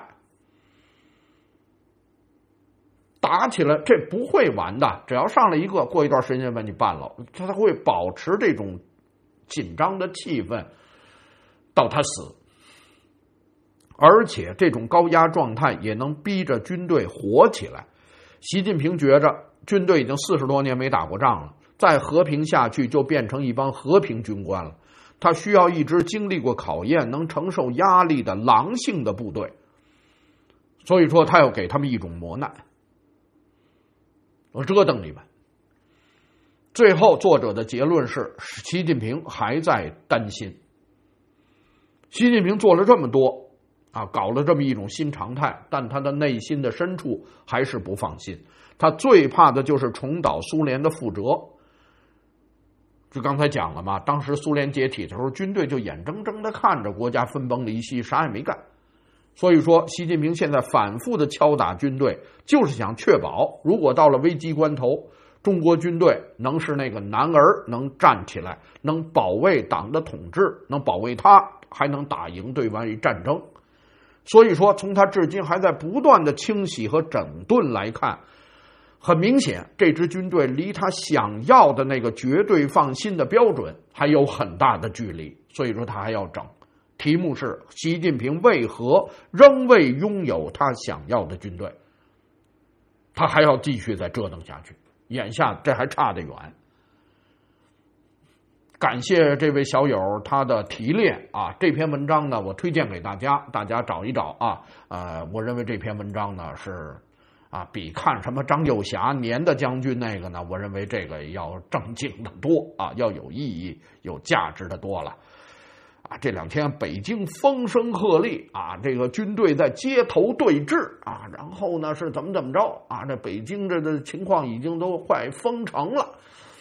打起来这不会完的，只要上来一个，过一段时间把你办了，他会保持这种紧张的气氛到他死。而且这种高压状态也能逼着军队活起来。习近平觉着军队已经40多年没打过仗了，再和平下去就变成一帮和平军官了。他需要一支经历过考验、能承受压力的狼性的部队。所以说他要给他们一种磨难，我折腾你们。最后作者的结论是，习近平还在担心。习近平做了这么多啊，搞了这么一种新常态，但他的内心的深处还是不放心。他最怕的就是重蹈苏联的覆辙。就刚才讲了嘛，当时苏联解体的时候，军队就眼睁睁的看着国家分崩离析，啥也没干。所以说习近平现在反复的敲打军队，就是想确保如果到了危机关头，中国军队能是那个男儿，能站起来，能保卫党的统治，能保卫他，还能打赢对外战争。所以说从他至今还在不断的清洗和整顿来看，很明显这支军队离他想要的那个绝对放心的标准还有很大的距离，所以说他还要整。题目是习近平为何仍未拥有他想要的军队，他还要继续再折腾下去，眼下这还差得远。感谢这位小友他的提炼啊，这篇文章呢我推荐给大家，大家找一找啊。我认为这篇文章呢是比看什么张幼霞年的将军那个呢，我认为这个要正经的多啊，要有意义有价值的多了。这两天北京风声鹤唳啊，这个军队在街头对峙啊，然后呢是怎么着啊？这北京这的情况已经都快封城了。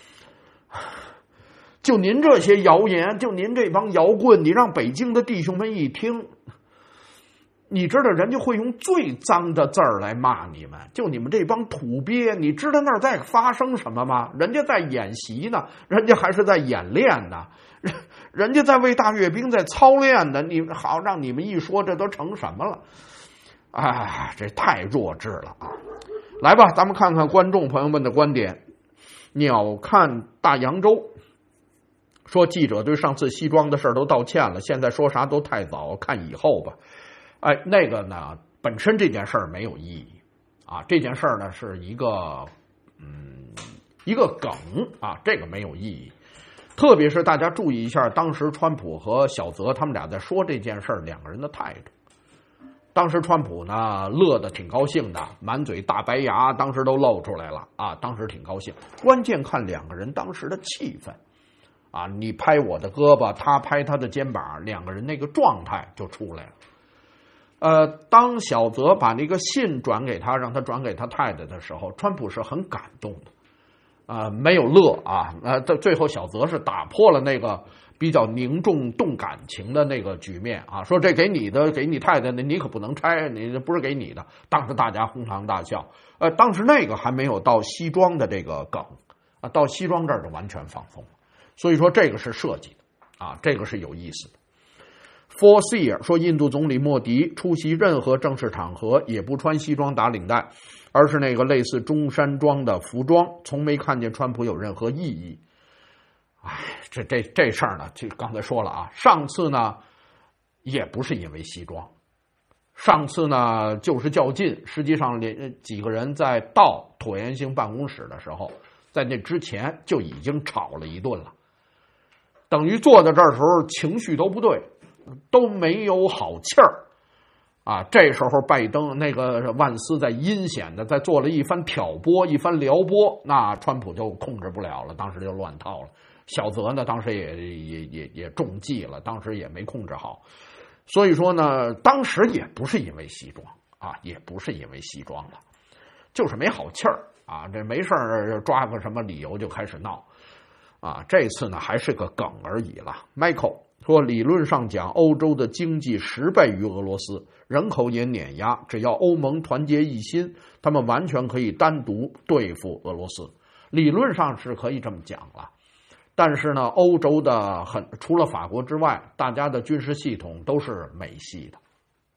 就您这些谣言，就您这帮摇棍，你让北京的弟兄们一听，你知道人家会用最脏的字儿来骂你们，就你们这帮土鳖，你知道那儿在发生什么吗？人家在演习呢，人家还是在演练呢，人家在为大阅兵在操练呢，你好让你们一说，这都成什么了？这太弱智了啊！来吧，咱们看看观众朋友们的观点。鸟看大扬州说，记者对上次西装的事儿都道歉了，现在说啥都太早，看以后吧。那个呢，本身这件事儿没有意义啊，这件事儿呢是一个一个梗啊，这个没有意义。特别是大家注意一下，当时川普和小泽他们俩在说这件事儿，两个人的态度。当时川普呢乐得挺高兴的，满嘴大白牙，当时都露出来了啊，当时挺高兴。关键看两个人当时的气氛啊，你拍我的胳膊，他拍他的肩膀，两个人那个状态就出来了。当小泽把那个信转给他，让他转给他太太的时候，川普是很感动的，没有乐啊，最后小泽是打破了那个比较凝重动感情的那个局面啊，说这给你的，给你太太的，你可不能拆，你不是给你的。当时大家哄堂大笑。当时那个还没有到西装的这个梗啊，到西装这儿就完全放松了。所以说这个是设计的啊，这个是有意思的。Forseer 说，印度总理莫迪出席任何正式场合也不穿西装打领带，而是那个类似中山装的服装，从没看见川普有任何异议。这事儿呢，就刚才说了啊，上次呢也不是因为西装，上次呢就是较劲，实际上几个人在到椭圆形办公室的时候，在那之前就已经吵了一顿了，等于坐在这儿的时候情绪都不对，都没有好气儿啊。这时候拜登那个万斯在阴险的在做了一番挑拨，一番撩拨，那川普就控制不了了，当时就乱套了。小泽呢，当时也中计了，当时也没控制好，所以说呢，当时也不是因为西装啊，也不是因为西装了，就是没好气儿啊，这没事儿抓个什么理由就开始闹啊。这次呢还是个梗而已了。Michael 说，理论上讲，欧洲的经济10倍于俄罗斯，人口也碾压，只要欧盟团结一心，他们完全可以单独对付俄罗斯。理论上是可以这么讲了。但是呢，欧洲的除了法国之外，大家的军事系统都是美系的，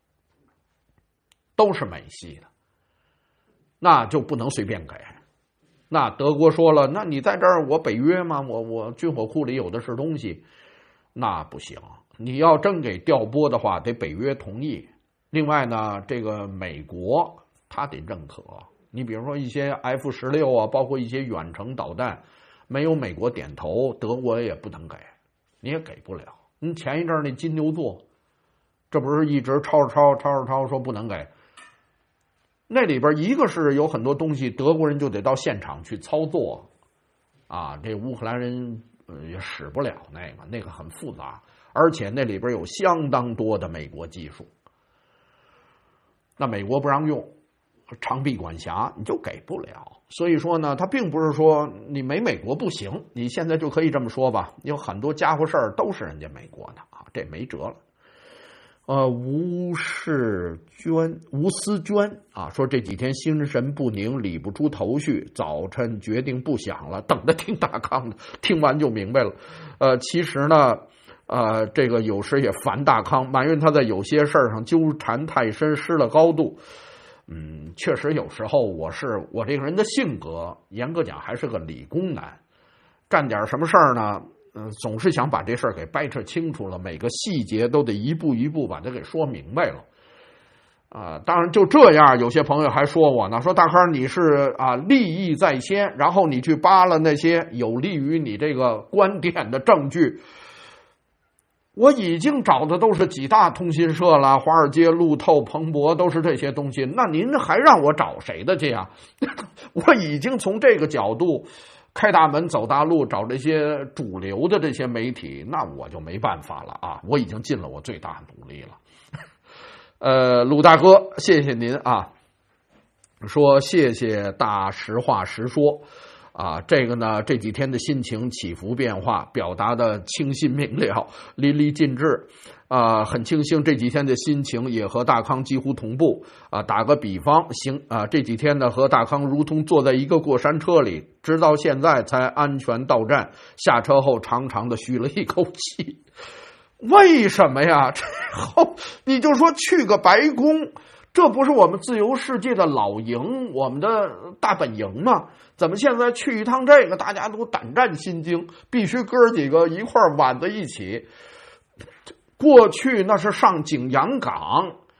那就不能随便给。那德国说了，那你在这儿，我北约嘛，我军火库里有的是东西，那不行。你要真给调拨的话，得北约同意。另外呢，这个美国他得认可。你比如说一些 F-16啊，包括一些远程导弹。没有美国点头，德国也不能给，你也给不了。你前一阵那金牛座，这不是一直吵说不能给？那里边一个是有很多东西，德国人就得到现场去操作，啊，这乌克兰人也使不了那个很复杂，而且那里边有相当多的美国技术，那美国不让用。长臂管辖，你就给不了。所以说呢，他并不是说你没美国不行，你现在就可以这么说吧，有很多家伙事儿都是人家美国的啊，这没辙了。吴思娟啊，说这几天心神不宁，理不出头绪，早晨决定不想了，等着听大康的，听完就明白了。其实呢，这个有时也烦大康，埋怨他在有些事儿上纠缠太深，失了高度。确实有时候我这个人的性格，严格讲还是个理工男，干点什么事儿呢，总是想把这事儿给掰扯清楚了，每个细节都得一步一步把它给说明白了。当然就这样，有些朋友还说我呢，说大康你是利益在先，然后你去扒拉那些有利于你这个观点的证据。我已经找的都是几大通讯社了，华尔街、路透、彭博都是这些东西，那您还让我找谁的去啊？我已经从这个角度开大门走大路，找这些主流的这些媒体，那我就没办法了啊！我已经尽了我最大努力了。鲁大哥，谢谢您啊，说谢谢大实话实说。这个呢，这几天的心情起伏变化，表达的清新明了，淋漓尽致。很庆幸这几天的心情也和大康几乎同步。打个比方，这几天呢和大康如同坐在一个过山车里，直到现在才安全到站。下车后长长的吁了一口气。为什么呀？你就说去个白宫，这不是我们自由世界的老营，我们的大本营吗？怎么现在去一趟这个，大家都胆战心惊，必须哥几个一块挽在一起。过去那是上景阳冈，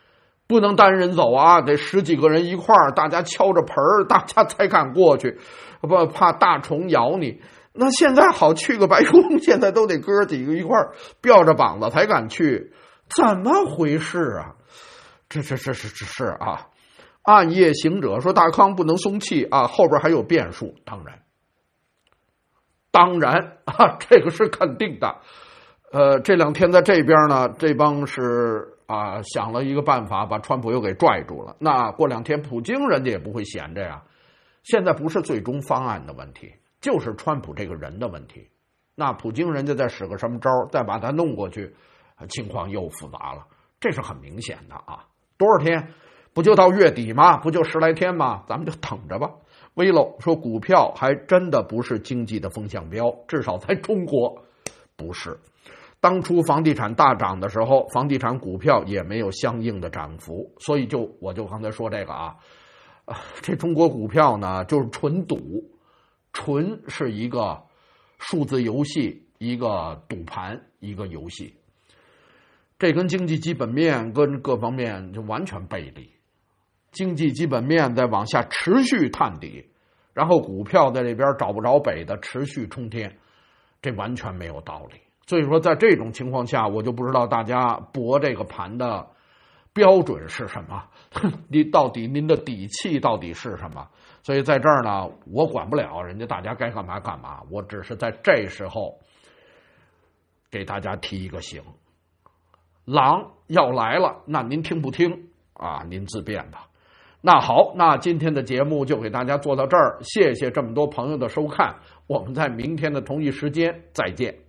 不能单人走啊，得10几个人一块儿，大家敲着盆儿，大家才敢过去，不怕大虫咬你。那现在好，去个白宫，现在都得哥几个一块儿吊着膀子才敢去，怎么回事啊？这是啊！暗夜行者说大康不能松气啊，后边还有变数，当然啊，这个是肯定的。这2天在这边呢，这帮是想了一个办法，把川普又给拽住了。那过2天，普京人家也不会闲着呀。现在不是最终方案的问题，就是川普这个人的问题。那普京人家再使个什么招，再把他弄过去，情况又复杂了。这是很明显的啊。多少天？不就到月底吗？不就10来天吗？咱们就等着吧。威楼说股票还真的不是经济的风向标，至少在中国不是。当初房地产大涨的时候，房地产股票也没有相应的涨幅，所以我就刚才说这个这中国股票呢就是纯赌，纯是一个数字游戏，一个赌盘，一个游戏。这跟经济基本面跟各方面就完全背离。经济基本面在往下持续探底，然后股票在这边找不着北的持续冲天，这完全没有道理。所以说在这种情况下，我就不知道大家博这个盘的标准是什么，您的底气到底是什么。所以在这儿呢，我管不了人家，大家该干嘛干嘛，我只是在这时候给大家提一个醒，狼要来了，那您听不听您自便吧。那好，那今天的节目就给大家做到这儿，谢谢这么多朋友的收看，我们在明天的同一时间再见。